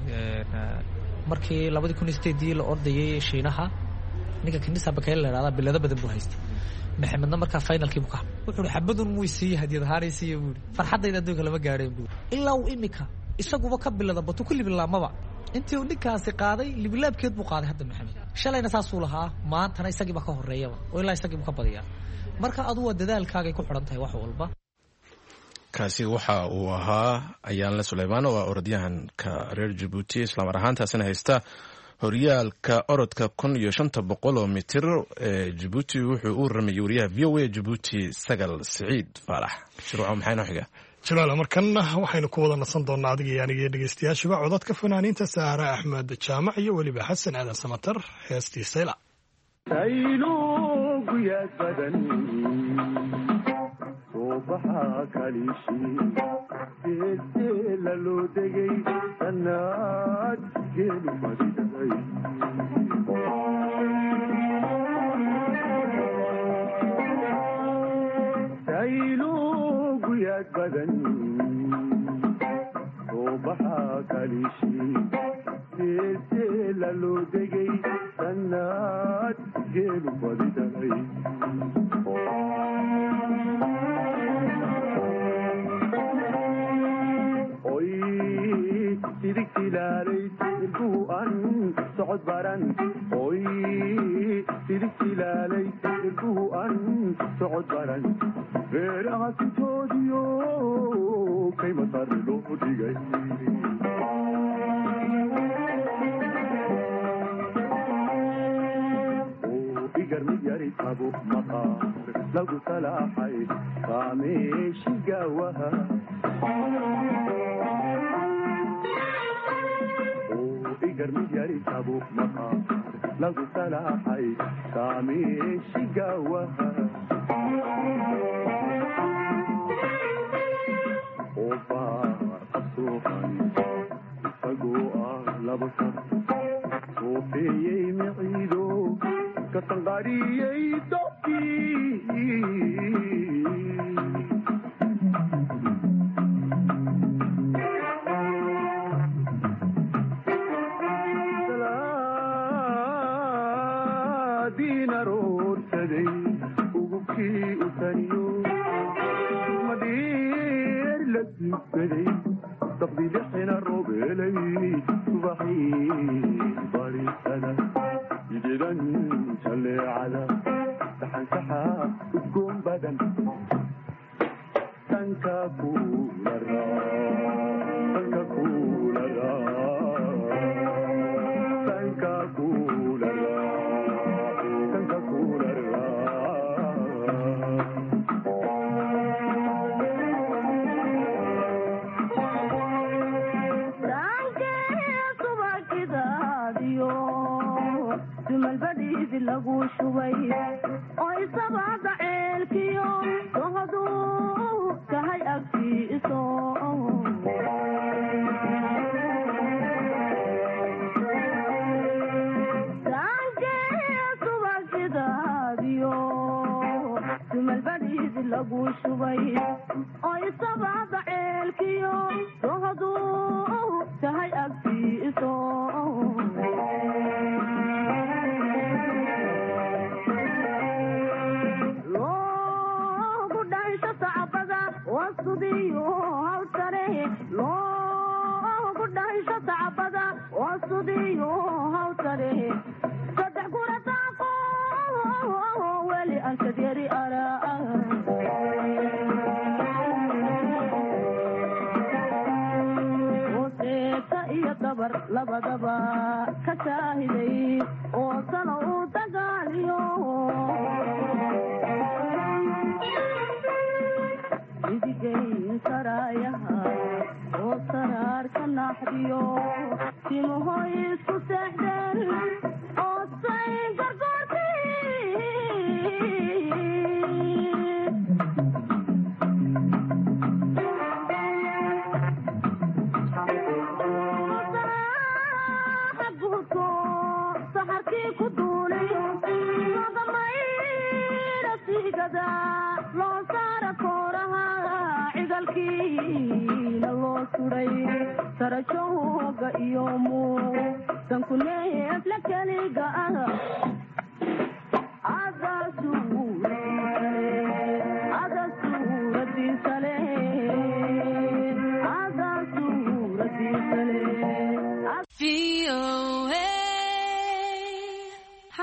markii 2008 la ordayay Shiinaha ninka kanisa bakay la raada bilada badan buu haystay maxamedna markaa finalkiibu ka wuxuu xabadun muu siiye hadiyad ahaanaysiiyo buuri farxaddayda adduunka lama gaadheen buuri ilaa uu imika isaguba ka bilada batu ku libilaamaba intii uu ninkaasi qaaday libilaabkeed buu qaaday hadda maxamed shalayna saasuu lahaa maantana isagiiba ka horeeyaba oo ilaa isagiibu ka badiyaa marka adugu waa dadaalkaagay ku xidhan tahay wax walba kaasi waxa uu ahaa ayaanle suleymaan oo orodyahanka reer jabuuti islamar ahaantaasina haysta horyaalka orodka 1500 mitir ee jabuuti wuxuu u ramayay wariyaha v o a jabuuti sagal siciid faalax shuruuco maxay noo xiga jalaala markanna waxaynu ku wada nasan doonnaa adiga iyo aniga iyo dhegeystayaashuba codadka fanaaniinta saara axmed jaamac iyo weliba xasan aadan samatar heestii sayla waxaa kaliishii geesteela loo degay sannaad geelu fadhiday sayluugu yaad badan soo baxaa kaliishii geesteela loo degay sannaad geelu fadhiday socod baran oy sidikilaalay ilbuhu an socod baran beeraha sintoodiyo kayma sarre loo dhigay igar mid yari tabo maqaar lagu salaaxay qaameeshigawaha garmid yari tabo maqaar lagu salaaxay qaameeshigawaha oo baar qabsoohan isagoo ah laba sar soofeeyey miciido ka sanqariyey dobkii labadaba ka shaahiday oo sano u dagaaliyo idigayn saraayaha oo saraar ka naxdiyo timahoy isku seexdeen oo say sarajooga iyo muuqdanku neef la keliga ah adaasuule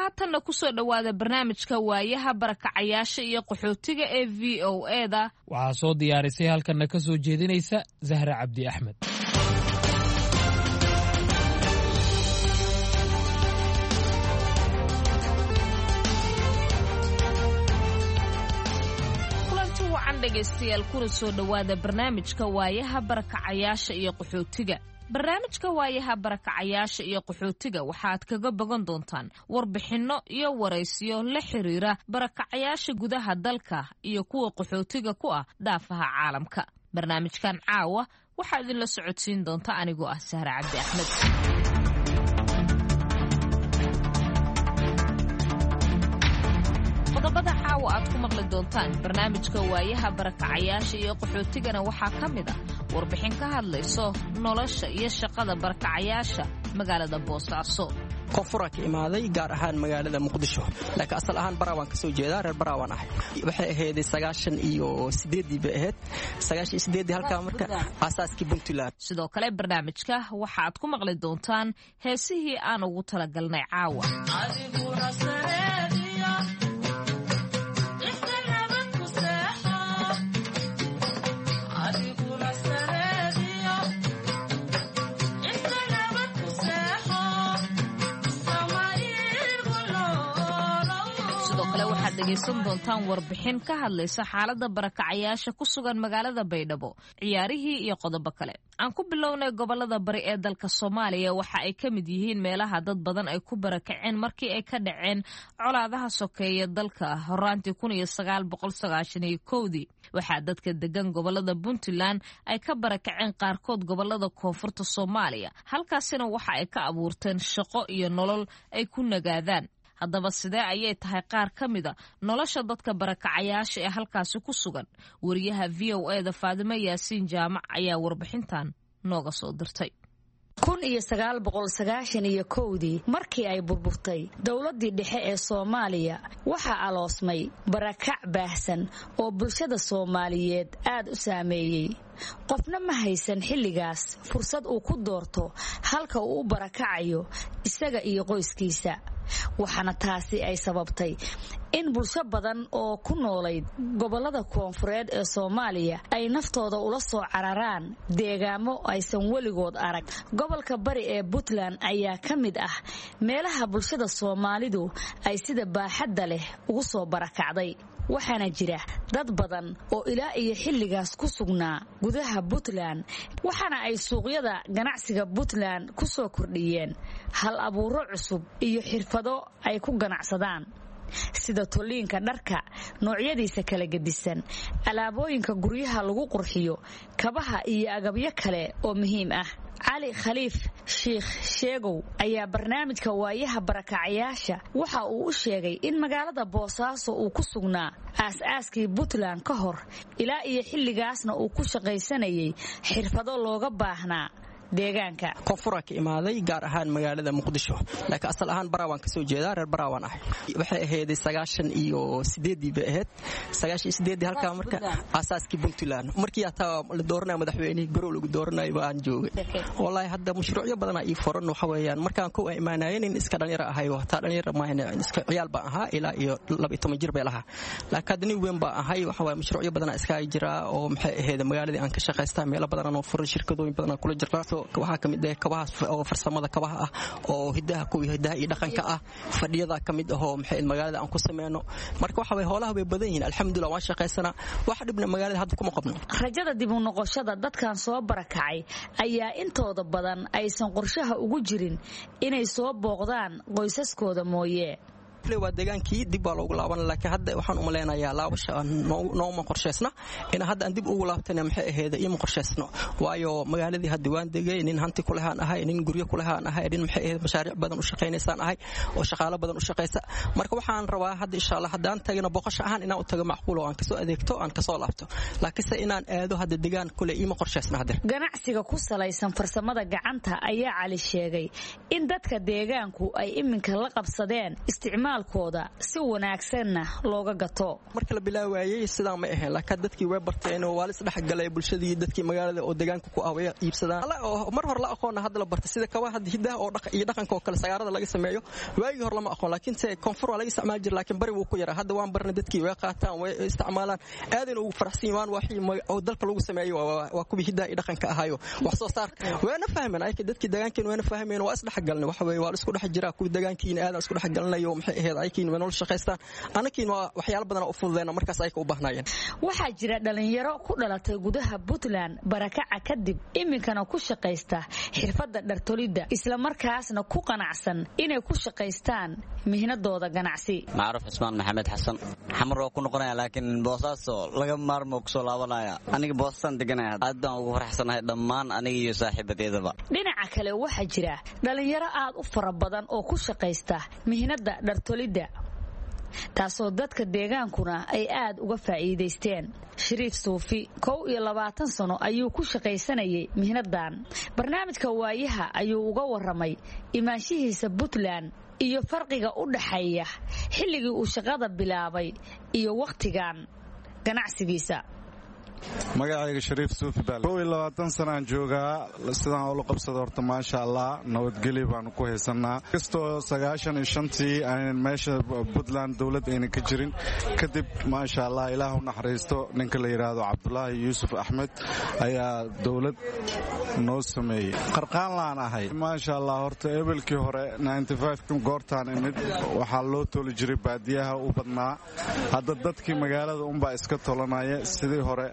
haatanna ku soo dhowaada barnaamijka waayaha barakacayaasha iyo qaxootiga ee VOA-da waxaa soo diyaarisay halkanna ka soo jeedinaysa Zahra Cabdi Axmed. kulanti wacan dhegaystayaal kuna soo dhowaada barnaamijka waayaha barakacayaasha iyo qaxootiga. barnaamijka waayaha barakacayaasha iyo qaxootiga waxaad kaga bogan doontaan warbixinno iyo waraysiyo la xiriira barakacayaasha gudaha dalka iyo kuwa qaxootiga ku ah daafaha caalamka. barnaamijkan caawa waxaa idinla socodsiin doonta anigoo ah Sahra Cabdi Axmed. qodobada caawa aad ku maqli doontaan barnaamijka waayaha barakacayaasha iyo qaxootigana waxaa ka mid ah warbixin ka hadlayso nolosha iyo shaqada barakacayaasha magaalada Boosaaso. koonfur ka imaaday gaar ahaan magaalada Muqdisho laakiin asal ahaan Barawaan ka soo jeedaa reer Barawaan ah waxay ahayd 98 bay ahayd 98 halka marka asaaskii Puntland. sidoo kale barnaamijka waxaad ku maqli doontaan heesihii aan ugu talagalnay caawa. dhegaysan doontaan warbixin ka hadlaysa xaaladda barakacayaasha ku sugan magaalada Baydhabo, ciyaarihii iyo qodobo kale. aan ku bilownay gobolada bari ee dalka Soomaaliya waxa ay ka mid yihiin meelaha dad badan ay ku barakaceen markii ay ka dhaceen colaadaha sokeeye dalka horaantii 1991. waxaa dadka degan gobolada Puntland ay ka barakaceen qaarkood gobolada koonfurta Soomaaliya, halkaasina waxa ay ka abuurteen shaqo iyo nolol ay ku nagaadaan. haddaba sidee ayay tahay qaar ka mida nolosha dadka barakacayaasha ee halkaasi ku sugan? wariyaha VOA-da Faadimo Yaasiin Jaamac ayaa warbixintan nooga soo dirtay. 1991 markii ay burburtay dowladii dhexe ee Soomaaliya waxaa aloosmay barakac baahsan oo bulshada Soomaaliyeed aad u saameeyay. qofna ma haysan xilligaas fursad uu ku doorto halka uu u barakacayo isaga iyo qoyskiisa. waxaana taasi ay sababtay in bulsho badan oo ku noolayd gobolada koonfureed ee Soomaaliya ay naftooda ula soo cararaan deegaamo aysan weligood arag. gobolka bari ee Puntland ayaa ka mid ah meelaha bulshada Soomaalidu ay sida baaxadda leh ugu soo barakacday. waxaana jira dad badan oo ilaa iyo xilligaas ku sugnaa gudaha Puntland, waxaana ay suuqyada ganacsiga Puntland ku soo kordhiyeen hal abuuro cusub iyo xirfado ay ku ganacsadaan sida toliinka dharka noocyadiisa kala gedisan, alaabooyinka guryaha lagu qurxiyo, kabaha iyo agabyo kale oo muhiim ah. cali khaliif sheekh sheegow ayaa barnaamijka waayaha barakacayaasha waxa uu u sheegay in magaalada Boosaaso uu ku sugnaa aas-aaskii Puntland ka hor ilaa iyo xilligaasna uu ku shaqaysanayay xirfado looga baahnaa deegaanka. koonfur ka imaaday gaar ahaan magaalada Muqdisho laakiin asal ahaan Barawaan ka soo jeedaa reer Barawaan ah waxay ahayd 98 bay ahayd 98 halka marka asaaskii Puntland markii taa la dooranay madaxweyne garow lagu dooranay baan joogay. wallahi hadda mashruucyo badan ay furan waxa weeyaan markaan ku imaanayeen in iska dhalinyaro ahayo taa dhalinyaro ma ahayn iska ciyaal baa ahaa ilaa iyo 12 jir bay lahaa. laakiin nin weyn baa ahay waxa weey mashruucyo badan iska jira oo maxay ahayd magaaladii aan ka shaqaystaa meel badan oo furan shirkadooyin badan kula jirta. waxaa ka mid ah kabaha oo farsamada kabaha ah oo hidaha iyo dhaqanka ah, fadhiyada ka mid ah oo maxay magaalada aan ku sameeyno. marka waxa way howlaha way badan yihiin alxamdulillah waan shaqaysana wax dhibna magaalada hadda kuma qabno. rajada dib u noqoshada dadkan soo barakacay ayaa intooda badan aysan qorshaha ugu jirin inay soo booqdaan qoysaskooda mooyee. waa deegaankii dib baa loogu laaban laakiin hadda waxaan u maleynayaa laabasha nooma qorsheysna in hadda aan dib ugu laabtana maxay ahayd iyo qorsheysno waayo magaaladii hadda waan degay nin hanti ku lahaan ahay nin guryo ku lahaan ahay nin maxay ahayd mashaariic badan u shaqeynaysan ahay oo shaqaale badan u shaqeysa. marka waxaan rabaa hadda insha Allah hadaan tagno boqosho ahaan inaan u tago macquul oo aan ka soo adeegto aan ka soo laabto laakiin se inaan aado hadda deegaan kule iyo qorsheysna hadda. ganacsiga ku salaysan farsamada gacanta ayaa cali sheegay in dadka deegaanku ay iminka la qabsadeen isticmaal isticmaalkooda si wanaagsanna looga gato. marka la bilaawayay sidaa ma ahayn laakiin dadkii way barteen oo waalis dhaxgalay bulshadii dadkii magaalada oo deegaanka ku ah way iibsadaan mar hor la aqoon hadda la bartay sida kawaha hidaha oo dhaqanka oo kale sagaarada laga sameeyo waagi hor lama aqoon laakiin see koonfur waa laga isticmaal jiray laakiin bari wuu ku yaraa hadda waan barnay dadkii way qaataan way isticmaalaan aadin ugu faraxsan waan waxii oo dalka lagu sameeyo waa kubi hidaha iyo dhaqanka ahayo wax soo saar weena fahmeen ay dadkii deegaankeen weena fahmeen waa isdhaxgalnay waxa way waa isku dhex jira kubi deegaankiina aad isku dhaxgalnayo maxay ahayd aykiin nolol shaqaystaan anakiin waa waxyaalo badan oo fududeena markaas ay u baahnayeen. waxaa jira dhalinyaro ku dhalatay gudaha Puntland barakaca kadib iminkana ku shaqaysta xirfadda dhartolidda isla markaasna ku qanacsan inay ku shaqaystaan mihnadooda ganacsi. Macruuf Ismaan Maxamed Xasan xamar oo ku noqonaya laakiin Boosaaso laga maarmo ku soo laabanaya aniga Boosaasan deganaya aad baan ugu faraxsanahay dhammaan aniga iyo saaxiibadeedaba. dhinaca kale waxaa jira dhalinyaro aad u fara badan oo ku shaqaysta mihnada dhartolidda taasoo dadka deegaankuna ay aad uga faa'iideysteen. Shariif Suufi 21 sano ayuu ku shaqaysanayay mihnadan. barnaamijka waayaha ayuu uga waramay imaanshihiisa Puntland iyo farqiga u dhaxeeya xilligii uu shaqada bilaabay iyo waqtigan ganacsigiisa. magacayga Shariif Suufi bal 21 sano aan joogaa sidaan oo la qabsado horta ma sha Allah nabadgelyo baan ku haysanaa kastoo 95tii aan meesha Puntland dawlad ayna ka jirin kadib ma sha Allah Ilaahu naxariisto ninka la yiraahdo Cabdullaahi Yuusuf Axmed ayaa dawlad noo sameeyay qarqaan laan ahay ma sha Allah horta ebilkii hore 95 goortaan imid waxa loo tooli jiray baadiyaha u badnaa hadda dadkii magaalada unbaa iska tolanaya sidii hore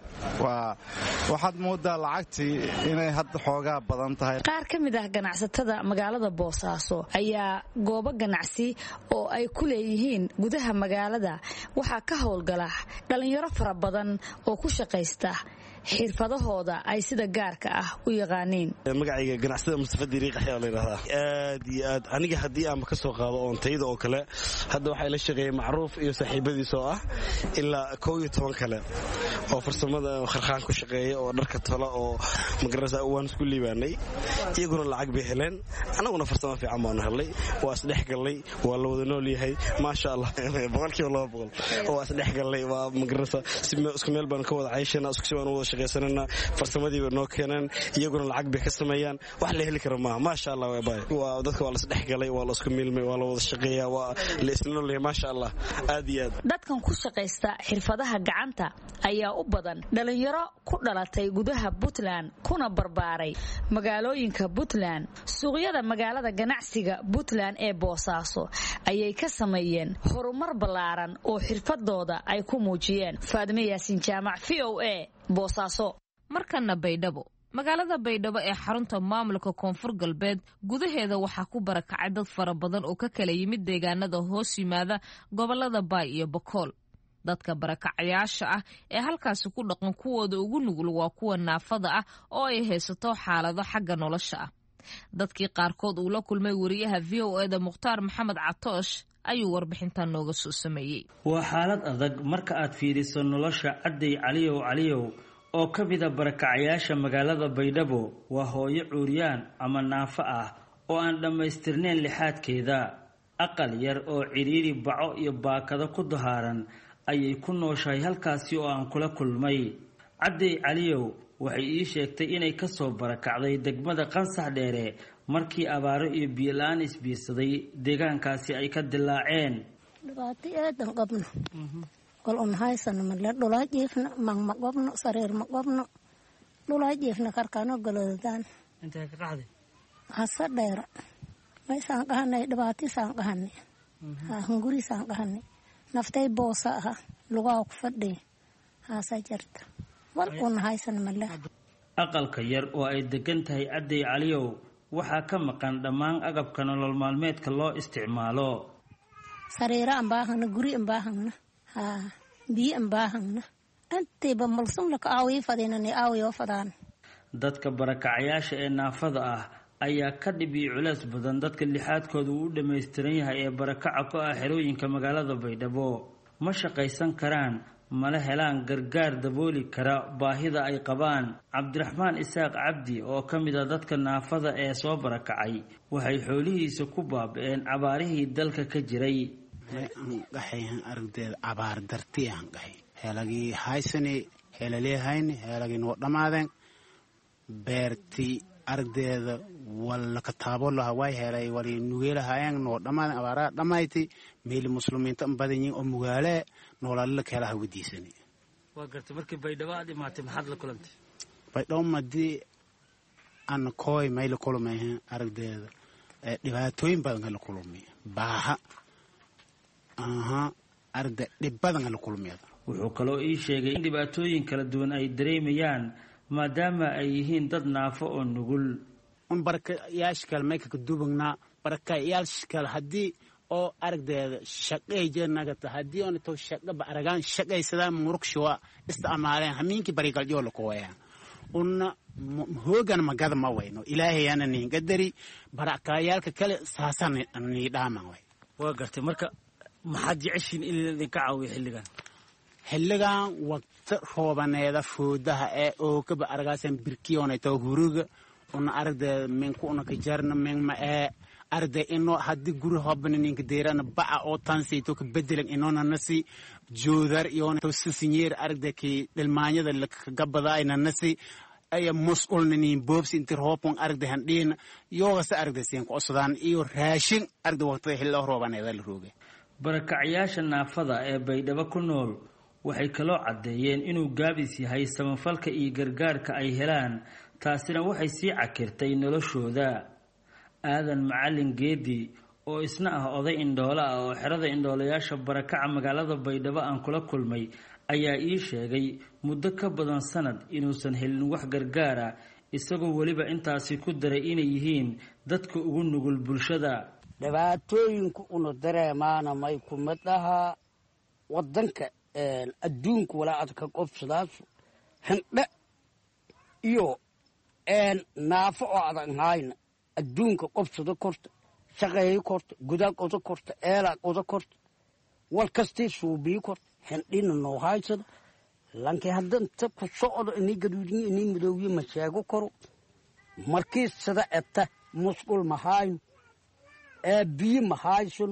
waxaad moodaa lacagtii inay hadda xoogaa badan tahay. qaar ka mid ah ganacsatada magaalada Boosaaso ayaa goobo ganacsi oo ay ku leeyihiin gudaha magaalada waxaa ka howlgala dhalinyaro fara badan oo ku shaqaysta xirfadahooda ay sida gaarka ah u yaqaaniin. magacayga ganacsada Mustafa Diriiq ayaa la yiraahdaa aad iyo aad aniga hadii aan ka soo qaado oon tayada oo kale hadda waxay la shaqeeyay Macruuf iyo saaxiibadiisa oo ah ilaa 12 kale oo farsamada kharqaan ku shaqeeya oo dharka tolo oo magarasa waan isku liibaanay iyaguna lacag bay heleen anaguna farsamo fiican baan helay waa isdhex galay waa la wada nool yahay ma sha Allah boqolkiiba 200 oo isdhex galay waa magarasa isku meel baan ka wada cayshanaa isku soo wada shaqaysanana farsamadii noo keenan iyaguna lacag bay ka sameeyaan wax la heli karo ma sha Allah waa dadka waa la isdhex galay waa la isku milmay waa la wada shaqeeyaa waa la isla leeyahay ma sha Allah aad iyo aad. dadkan ku shaqaysta xirfadaha gacanta ayaa u badan dhalinyaro ku dhalatay gudaha Puntland kuna barbaaray magaalooyinka Puntland. suuqyada magaalada ganacsiga Puntland ee Boosaaso ayay ka sameeyeen horumar ballaaran oo xirfadooda ay ku muujiyeen. Faadime Yaasin Jaamac VOA Boosaaso. markana Baydhabo magaalada Baydhabo ee xarunta maamulka Koonfur Galbeed gudaheeda waxaa ku barakacay dad fara badan oo ka kala yimid deegaanada hoos yimaada gobolada Baay iyo Bokool. dadka barakacayaasha ah ee halkaasi ku dhaqan kuwooda ugu nugul waa kuwa naafada ah oo ay haysato xaalado xagga nolosha ah. dadkii qaarkood uu la kulmay wariyaha VOA Mukhtaar Maxamed Catoosh ayuu warbixintan nooga soo sameeyay. waa xaalad adag marka aad fiiriso nolosha Caday Caliyow oo ka mid ah barakacayaasha magaalada Baydhabo. waa hooyo cuuriyaan ama naafo ah oo aan dhammaystirnayn lixaadkeeda. aqal yar oo ciriiri baco iyo baakado ku dahaaran ayay ku nooshahay halkaasi oo aan kula kulmay. Caday Caliyow waxay ii sheegtay inay ka soo barakacday degmada Qansax Dheere markii abaaro iyo biyo la'aan isbiirsaday deegaankaasi ay ka dilaaceen. dhibaato aadan qabno kol on haysan marle dhulaa jiifna ma qabno sariir ma qabno dhulaa jiifna karkaano galoodan intee ka qaaday hasa dheera maysaan qahanay dhibaatisaan qahanay hungurisaan qahanay naftay boosa aha lugaa ku fadhiy hasa jarta wal on haysan marle. aqalka yar oo ay degan tahay Caday Caliyow waxaa ka maqan dhammaan agabka nolol maalmeedka loo isticmaalo. sariira aan baahana guri aan baahana biyo aan baahana antayba malsun la ka aawiyo fadinani aawiyo fadaan. dadka barakacayaasha ee naafada ah ayaa ka dhibi culays badan dadka lixaadkooda uu dhammaystiran yahay ee barakaca ku ah xerooyinka magaalada Baydhabo. ma shaqaysan karaan mala helaan gargaar dabooli kara baahida ay qabaan. Cabdiraxmaan Isaaq Cabdi oo ka mid ah dadka naafada ee soo barakacay waxay xoolihiisa ku baaba'een abaarihii dalka ka jiray. qaxayhan aragdeeda abaar dartii aan qaxay heelagii haysani heelaleehayni heelagii noo dhammaadeen beertii aragdeeda walla kataabo laha way helay wali nugeelahaayeen noo dhammaadeen abaaraa dhammayti meeli muslimiinta badanyiin oo mugaalee noolaalila keelaha wadiisani waa gartay markii baydhabo aad imaatay maxaad la kulantay baydhabo madii aan kooy mayla kulmayhan aragdeeda dhibaatooyin badan la kulmay baaha aragda dhib badan la kulmay wuxuu kaloo ii sheegay in dhibaatooyin kala duwan ay dareemayaan maadaama ay yihiin dad naafo oo nugul barakayaashkal mayka ka duubagnaa barakayaashkal haddii oo aragdeeda shaqay jeenagata haddii oona to shaqaba aragaan shaqaysadaan murugshawa isticmaaleen hamiinkii barigalyo la kooyaan una hoogan magada ma wayno ilaahayana niin qadari barakayaalka kale saasan nii dhaaman way waa gartay marka maxaad jeceshiin in idinka caawiyo xilligan waqti roobaneeda foodaha ee oo kaba aragaasan birkiyoona to huruga una aragdeeda minku una ka jarna min ma ee arday inoo haddii guri hobana ninka deerana baca oo tansayto ka bedelan inoona nasi joodar iyoona to sisinyeer aragda ki dhalmaanyada lakagabadaayna nasi aya mus'ulna niin boobsi inti roobon aragda handhiina yoogasa aragda siin kucusudaan iyo raashin aragda waqtada xillo roobaneeda la rooga barakacayaasha naafada ee baydhabo ku nool waxay kaloo caddeeyeen inuu gaabis yahay samafalka iyo gargaarka ay helaan taasina waxay sii cakirtay noloshooda aadan macalin geedi oo isna ah oday indhoole ah oo xerada indhoolayaasha barakaca magaalada baydhabo aan kula kulmay ayaa ii sheegay muddo ka badan sanad inuusan helin wax gargaara isagoo weliba intaasi ku daray inay yihiin dadka ugu nugul bulshada dhibaatooyinku una dareemaana may kumid ahaa wadanka adduunka walaa adka qofsadaasu hindhe iyo naafo oo adan hayna adduunka qofsada korta shaqeeyo korta gudaa qoda korta eelaa qoda korta wal kastii suubii korta hindhina noo haysada lankii haddanta ku socdo inii gaduudiyo inii madoowiyo ma sheego karo markii sida eta musqul ma hayno biyo ma haysano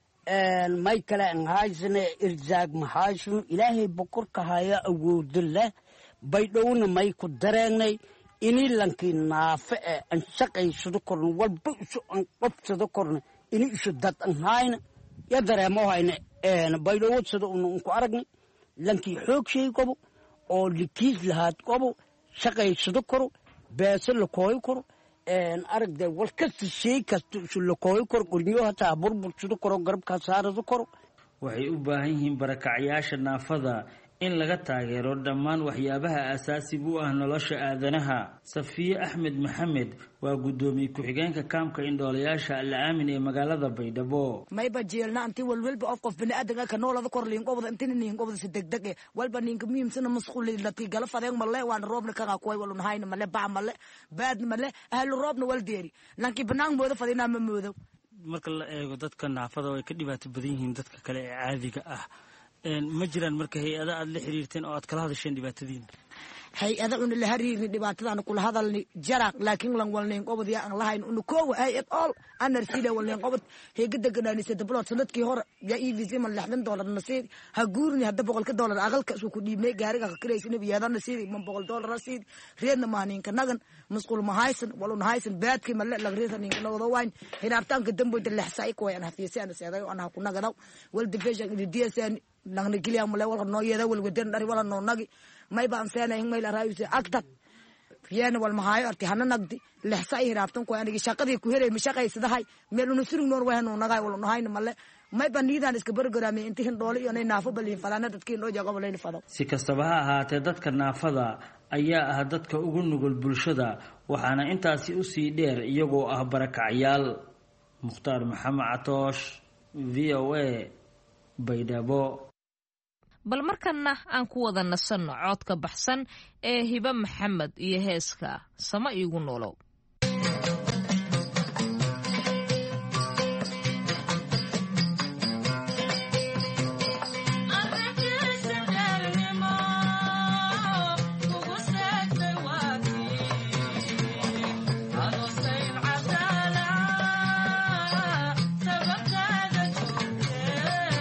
may kale an haysane irzaag ma haysano ilaahay boqorka haya awoodo leh baydhowna may ku dareenay inii lankii naafe ee an shaqaysado korna walba isu an qofsado korna inii isu dad an hayna ya dareemo hayna baydhowo sida unku aragnay lankii xoog shay qobo oo likiis lahaad qobo shaqaysado koro beese la kooyo koro aragde wal kasta shay kasta isu la kooyo koro qornyo hataa burbursado koro garabkaa saarado koro waxay u baahan yihiin barakacayaasha naafada in laga taageero dhammaan waxyaabaha aasaasiga u ah nolosha aadanaha safiye axmed maxamed waa guddoomiye ku-xigeenka kaamka indhoolayaasha alla aamin ee magaalada baydhabo mayba jeelna anti walwalba qof biniaadanka ka noolada kor liinqobda intina niinqobda si degdeg eh walba ninka muhiimsana masquul lati gala fadeen malle waan roobna kaga kuway walun hayna malle bac malle baad malle ahlu roobna wal deeri lanki banaan moodo fadina ma moodo marka la eego dadka naafada way ka dhibaato badan yihiin dadka kale ee caadiga ah ma jiraan marka hay-ada aad la xiriirteen oo aad kala hadasheen dhibaatadiina hay-ada una la hariirni dhibaatadaana kula hadalni jaraq laakiin lan walnayn qobod yaa aan lahayn una koowa hay-ad ool anarsida walnayn qobod heegada ganaanisa dablood sanadkii hore yaa iivisiman $60 nasiid ha guurni hadda $100 aqalka isku ku dhiibnay gaariga ka kiraysin biyada nasiid $100 nasiid reedna maaninka nagan masquul ma haysan waluna haysan baadkii ma la reesan ninka wada wayn hinaartaanka damboyda lexsaay ko aan hafiisay seeday ana ku nagadaw wal difeeshan diyasan nagna giliya male wal noo yeeda wal wadan dhari wala noo nagi may baan seenay may la raayay agtad fiyan wal mahayo arti hana nagdi lexsaay hiraabtan ko anigi shaqadii ku helay ma shaqaysadahay meel unu surin noor wayno nagay wal noo hayna male may baan niidaan iska bargaraamay intii dhoole iyo naafo baliin falaana dadkii noo jago baleyn fado si kastaba ha ahaatee dadka naafada ayaa ah dadka ugu nugul bulshada waxaana intaasi u sii dheer iyagoo ah barakacayaal mukhtaar maxamed catoosh VOA baydhabo bal markana aan ku wada nasanno codka baxsan ee hiba maxamed iyo heeska sama iigu nolow Yeah.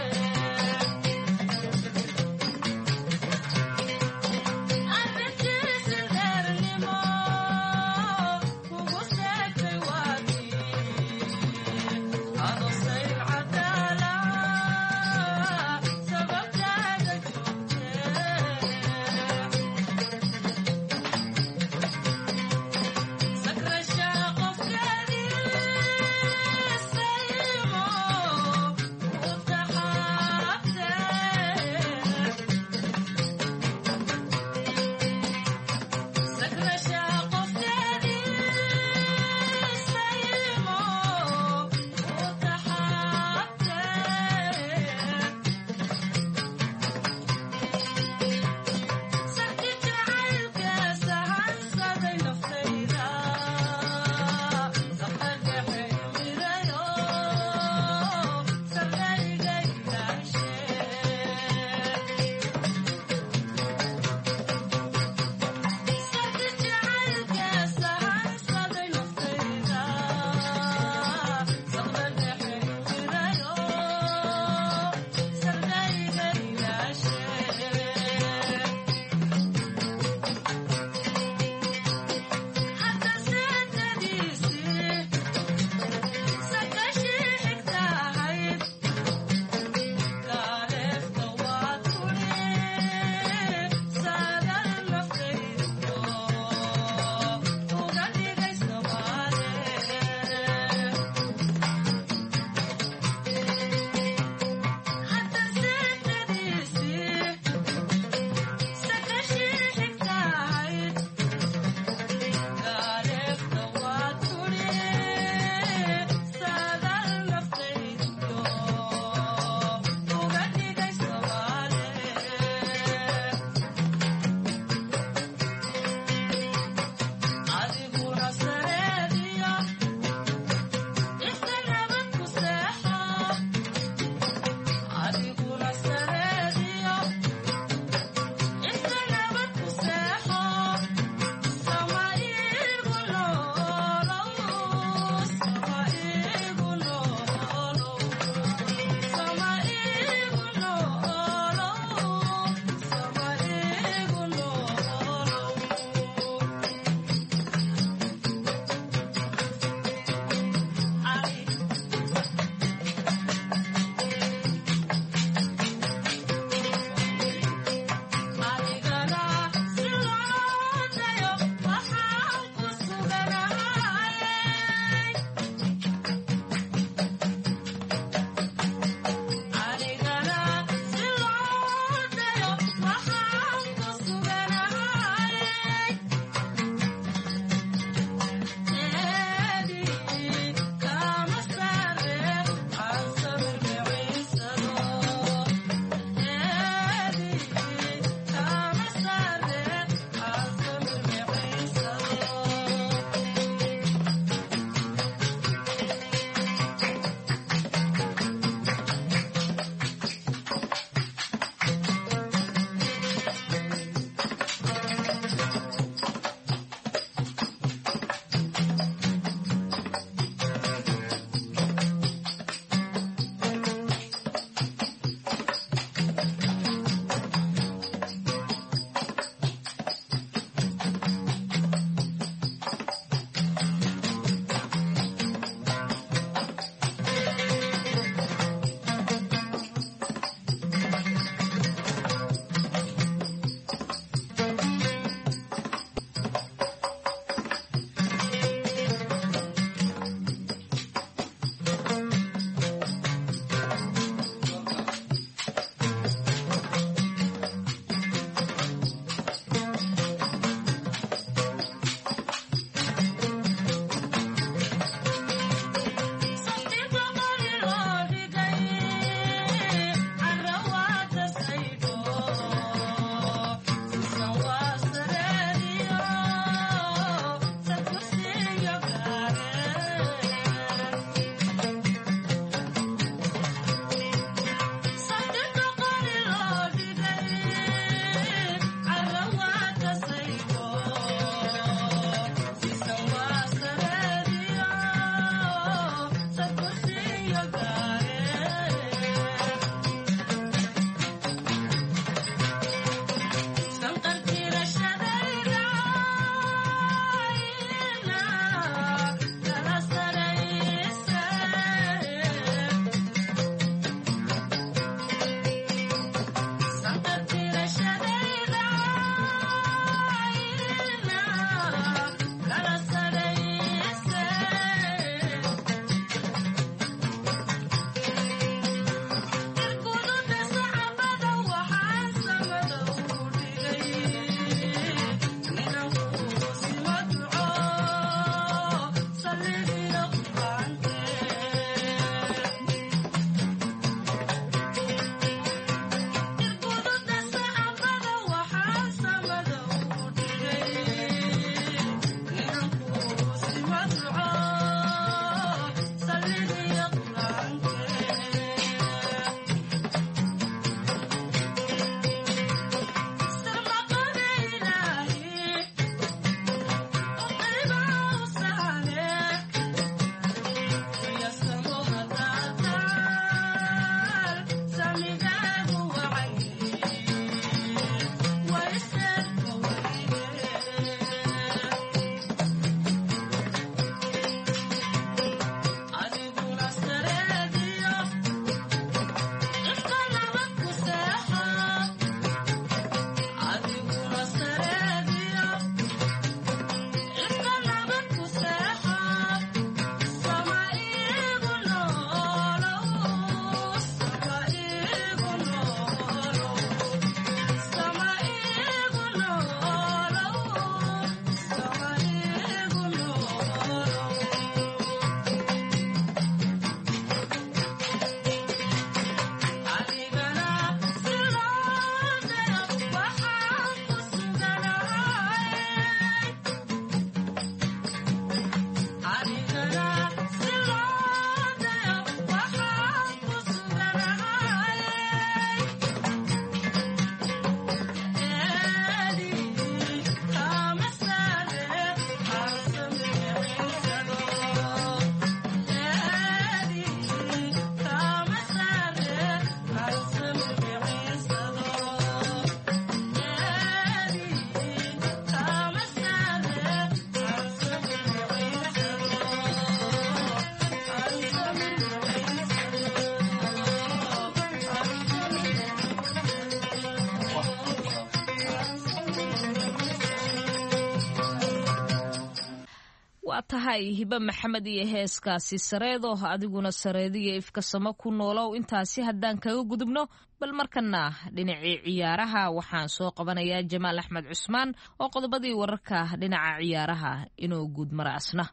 waa tahay hibe maxamed iyo heeskaasi sareedo adiguna sareediyo ifkasamo ku noolow intaasi haddaan kaga gudubno bal markana dhinacii ciyaaraha waxaan soo qabanayaa jamaal axmed cusmaan oo qodobadii wararka dhinaca ciyaaraha inuu guud mara asna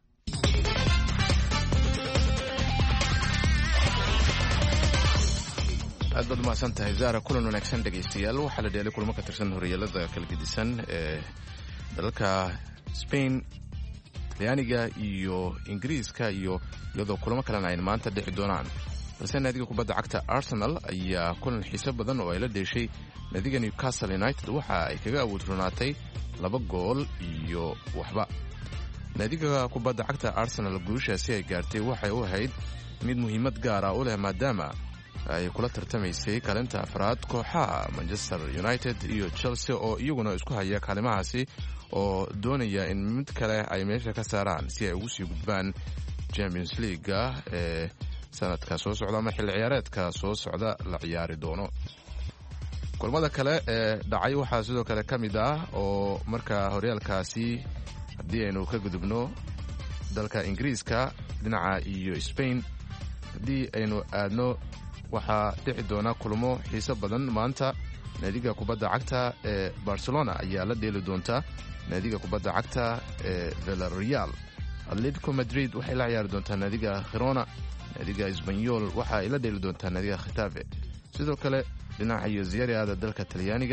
aad baad mahadsan tahay zaara kulan wanaagsan dhegaystayaal waxaa la dheelay kulamo ka tirsan horyaalada kala gedisan ee dalalka Spain talyaaniga iyo ingiriiska iyo iyadoo kulamo kalena ay maanta dhixi doonaan balse naadiga kubadda cagta Arsenal ayaa kulan xiiso badan oo ay la dheeshay naadiga Newcastle United waxa ay kaga awood roonaatay 2 gool iyo waxba naadiga kubadda cagta Arsenal guushaasi ay gaartay waxay u ahayd mid muhiimad gaar ah u leh maadaama ay kula tartamaysay kaalinta afraad kooxaha Manchester United iyo Chelsea oo iyaguna isku haya kaalimahaasi oo doonaya in mid kale ay meesha ka saaraan si ay ugu sii gudbaan Champions League ee sanadka soo socda ama xilli ciyaareedka soo socda la ciyaari doono kulamada kale ee dhacay waxaa sidoo kale ka mid ah oo marka horyaalkaasi haddii aynu ka gudubno dalka Ingiriiska dhinaca iyo Spain haddii aynu aadno waxaa dhici doona kulamo xiiso badan maanta naadiga kubadda cagta ee Barcelona ayaa la dheeli doonta naadiga kubadda cagta ee Villarreal Atletico Madrid waxay la ciyaari doontaa naadiga Girona naadiga Espanyol waxa ay la dheeli doontaa naadiga Getafe sidoo kale dhinaca iyo Serie A dalka Talyaaniga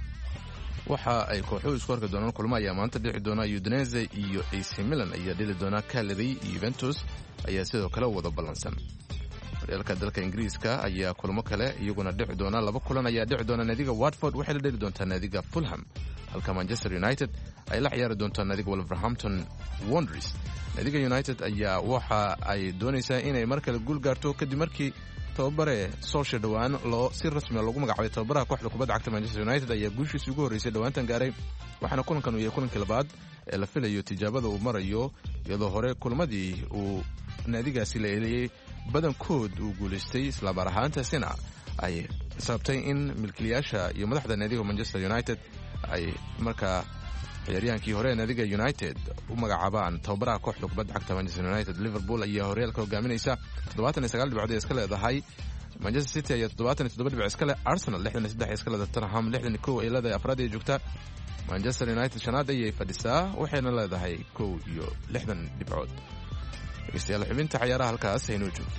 waxa ay kooxuhu isku arki doonaan kulamo ayaa maanta dhici doona Udinese iyo AC Milan ayaa dheeli doona Cagliari iyo Juventus ayaa sidoo kale wada ballansan horyaalka dalka Ingiriiska ayaa kulamo kale iyaguna dhici doona 2 kulan ayaa dhici doona naadiga Watford waxay la dheeli doontaa naadiga Fulham halka Manchester United ay la ciyaari doontaa naadiga Wolverhampton Wanderers naadiga United ayaa waxa ay doonaysaa inay mar kale guul gaarto kadib markii tababare Solskjaer dhawaan si rasmi ah loogu magacaabay tababaraha kooxda kubadda cagta Manchester United ayaa guushiisa ugu horeysay dhawaantan gaaray waxaana kulankan uu yahay kulankii labaad ee la filayo tijaabada uu marayo iyadoo hore kulmadii uu naadigaasi la eeliyay badankood uu guulaystay isla mar ahaantaasina ay sababtay in milkiilayaasha iyo madaxda naadiga Manchester United ay markaa ciyaaryahankii hore naadiga United u magacaabaan tababaraha kooxda kubadda cagta Manchester United Liverpool ayaa horyaalka hogaaminaysa 79 dhibcood iska leedahay Manchester City ayaa 77 dhibcood iska leh Arsenal 63 iska leedahay Tottenham 61 ay leedahay afraad ay joogta Manchester United shanaad ayay fadhisaa waxayna leedahay 1 iyo 60 dhibcood dhegeystayaal xubinta ciyaaraha halkaas aynoo joogto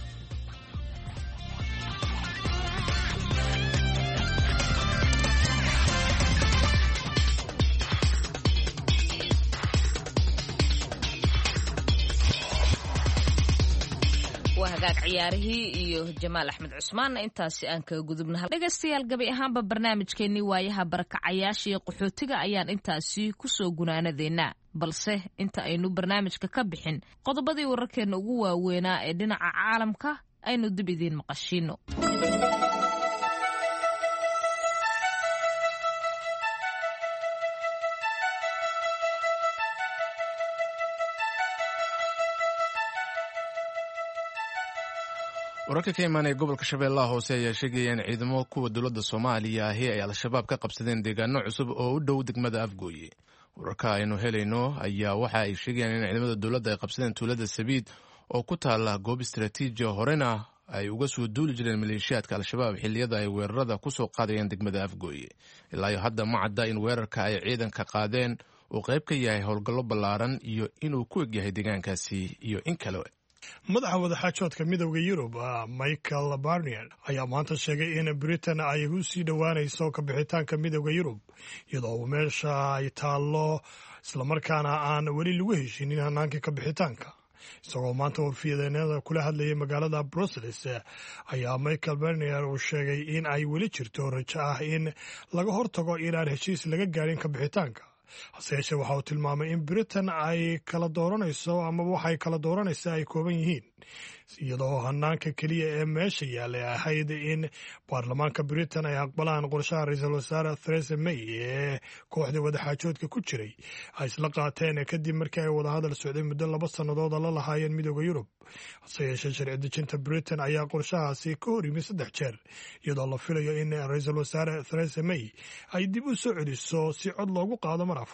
hagaag ciyaarihii iyo Jamaal Axmed Cusmaan intaasi aan kaga gudubnahay dhageystayaal gabi ahaanba barnaamijkeennii waayaha barakacayaasha iyo qaxootiga ayaan intaasi ku soo gunaanadeena balse inta aynu barnaamijka ka bixin qodobadii wararkeena ugu waaweynaa ee dhinaca caalamka aynu dib idiin maqashiino wararka ka imaanaya gobolka Shabeellaha Hoose ayaa sheegaya in ciidamo kuwa dowladda Soomaaliya ahi ay al-shabaab ka qabsadeen deegaano cusub oo u dhow degmada Afgooye wararka aynu helayno ayaa waxa ay sheegayaan in ciidamada dowladda ay qabsadeen tuulada Sabiid oo ku taala goob istiraatiiji horena ay uga soo duuli jireen maleeshiyaadka al-shabaab xilliyada ay weerarada ku soo qaadayeen degmada Afgooye ilaa hadda ma cadda in weerarka ay ciidanka qaadeen uu qayb ka yahay howlgallo ballaaran iyo inuu ku eg yahay deegaankaasi iyo in kale madaxa wadaxaajoodka midowda Yurub Michael Barnier ayaa maanta sheegay in Britain ay u sii dhowaanayso ka bixitaanka midowda Yurub iyadoo meesha ay taalo isla markaana aan weli lagu heshinin hanaanka ka bixitaanka isagoo maanta warfiyadeennada kula hadlayay magaalada Brussels ayaa Michael Barnier uu sheegay in ay weli jirto rajo ah in laga hortago inaan heshiis laga gaarin ka bixitaanka hase yeeshee waxa uu tilmaamay in Britain ay kala dooranayso ama waxay kala dooranaysaa ay kooban yihiin iyadoo hanaanka keliya ee meesha yaallay ahayd in baarlamaanka Britain ay aqbalaan qorshaha ra-iisul wasaare Theresa May ee kooxda wadaxaajoodka ku jiray ay isla qaateen kadib markii ay wadahadal socday muddo 2 sannadood la lahaayeen midowda Yurub hase yeeshee sharci dejinta Britain ayaa qorshahaasi ka hor yimid 3 jeer iyadoo la filayo in ra-iisul wasaare Theresa May ay dib u soo celiso si cod loogu qaado mar afraad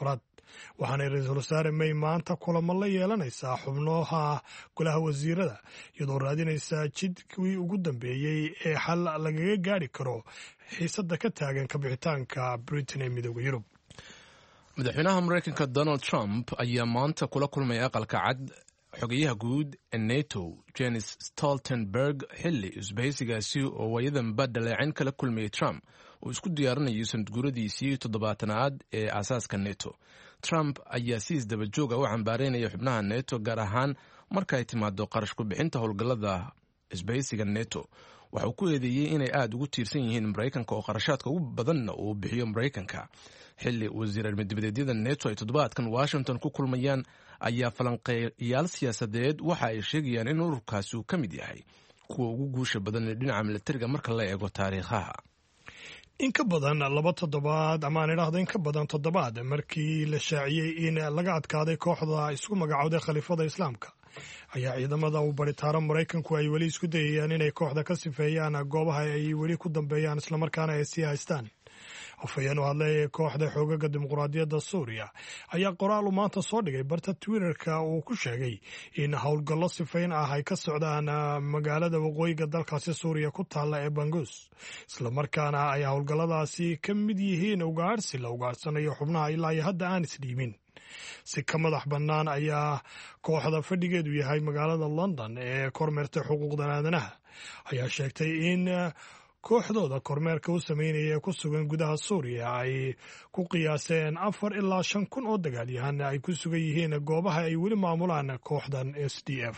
waxaanay ra-iisul wasaare may maanta kulamo la yeelanaysaa xubnaha golaha wasiirada iyadoo raadinaysaa jidkii ugu dambeeyey ee xal lagaga gaari karo xiisadda ka taagan kabixitaanka britain ee midooda yurub. madaxweynaha maraykanka donald trump ayaa maanta kula kulmay aqalka cad xogayaha guud ee nato jenis stoltenberg xilli isbahaysigaasi oo waayadanba dhaleecin kala kulmayay trump uu isku diyaarinayo sanadguuradiisii 70aad ee aasaaska neto. trump ayaa si isdaba jooga u cambaareynaya xubnaha neto gaar ahaan marka ay timaado qarash ku bixinta howlgallada isbahaysiga neto. waxa uu ku eedeeyey inay aada ugu tiirsan yihiin maraykanka oo qarashaadka ugu badanna uu bixiyo maraykanka. xilli wasiir arrimadebadeedyada neto ay toddobaadkan washington ku kulmayaan ayaa falanqeeyaal siyaasadeed waxa ay sheegayaan in ururkaasi uu ka mid yahay kuwa ugu guusha badan ee dhinaca milatariga marka la eego taariikhaha. in ka badan 2 toddobaad ama aan idhaahdo in ka badan 7 toddobaad markii la shaaciyey in laga adkaaday kooxda isku magacowday khaliifada islaamka ayaa ciidamada uu baritaaro maraykanku ay weli isku dayayaan inay kooxda ka sifeeyaan goobaha ay weli ku dambeeyaan islamarkaana ay sii haystaan. afhayeen u hadlay kooxda xoogaga dimuqraadiyadda suuriya ayaa qoraal uu maanta soo dhigay barta twitterka uu ku sheegay in howlgallo sifayn ah ay ka socdaan magaalada waqooyiga dalkaasi suuriya ku taalla ee bangus islamarkaana ay howlgalladaasi ka mid yihiin ugaadhsi la ugaadhsanayo xubnaha ilaa iyo hadda aan isdhiibin. si ka madax bannaan ayaa kooxda fadhigeedu yahay magaalada london ee kormeerta xuquuqda aadanaha ayaa sheegtay in kooxdooda kormeerka u sameynaya ku sugan gudaha suuriya ay ku qiyaaseen 4 ilaa 5 kun oo dagaalyahan ay ku sugan yihiin goobaha ay weli maamulaan kooxdan SDF.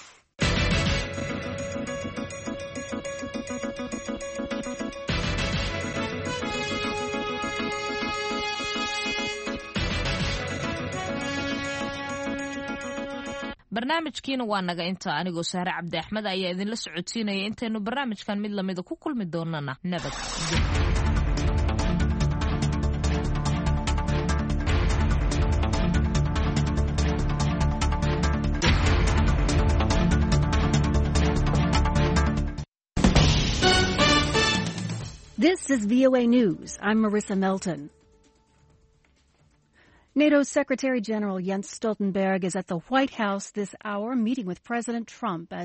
barnaamijkiina waa naga inta anigoo sahre cabdi axmed ayaa idinla socodsiinaya intaynu barnaamijkan mid lamida ku kulmi doonana nabad. This is VOA News. I'm Marissa Melton. NATO's Secretary General Jens Stoltenberg is at the White House this hour meeting with President Trump as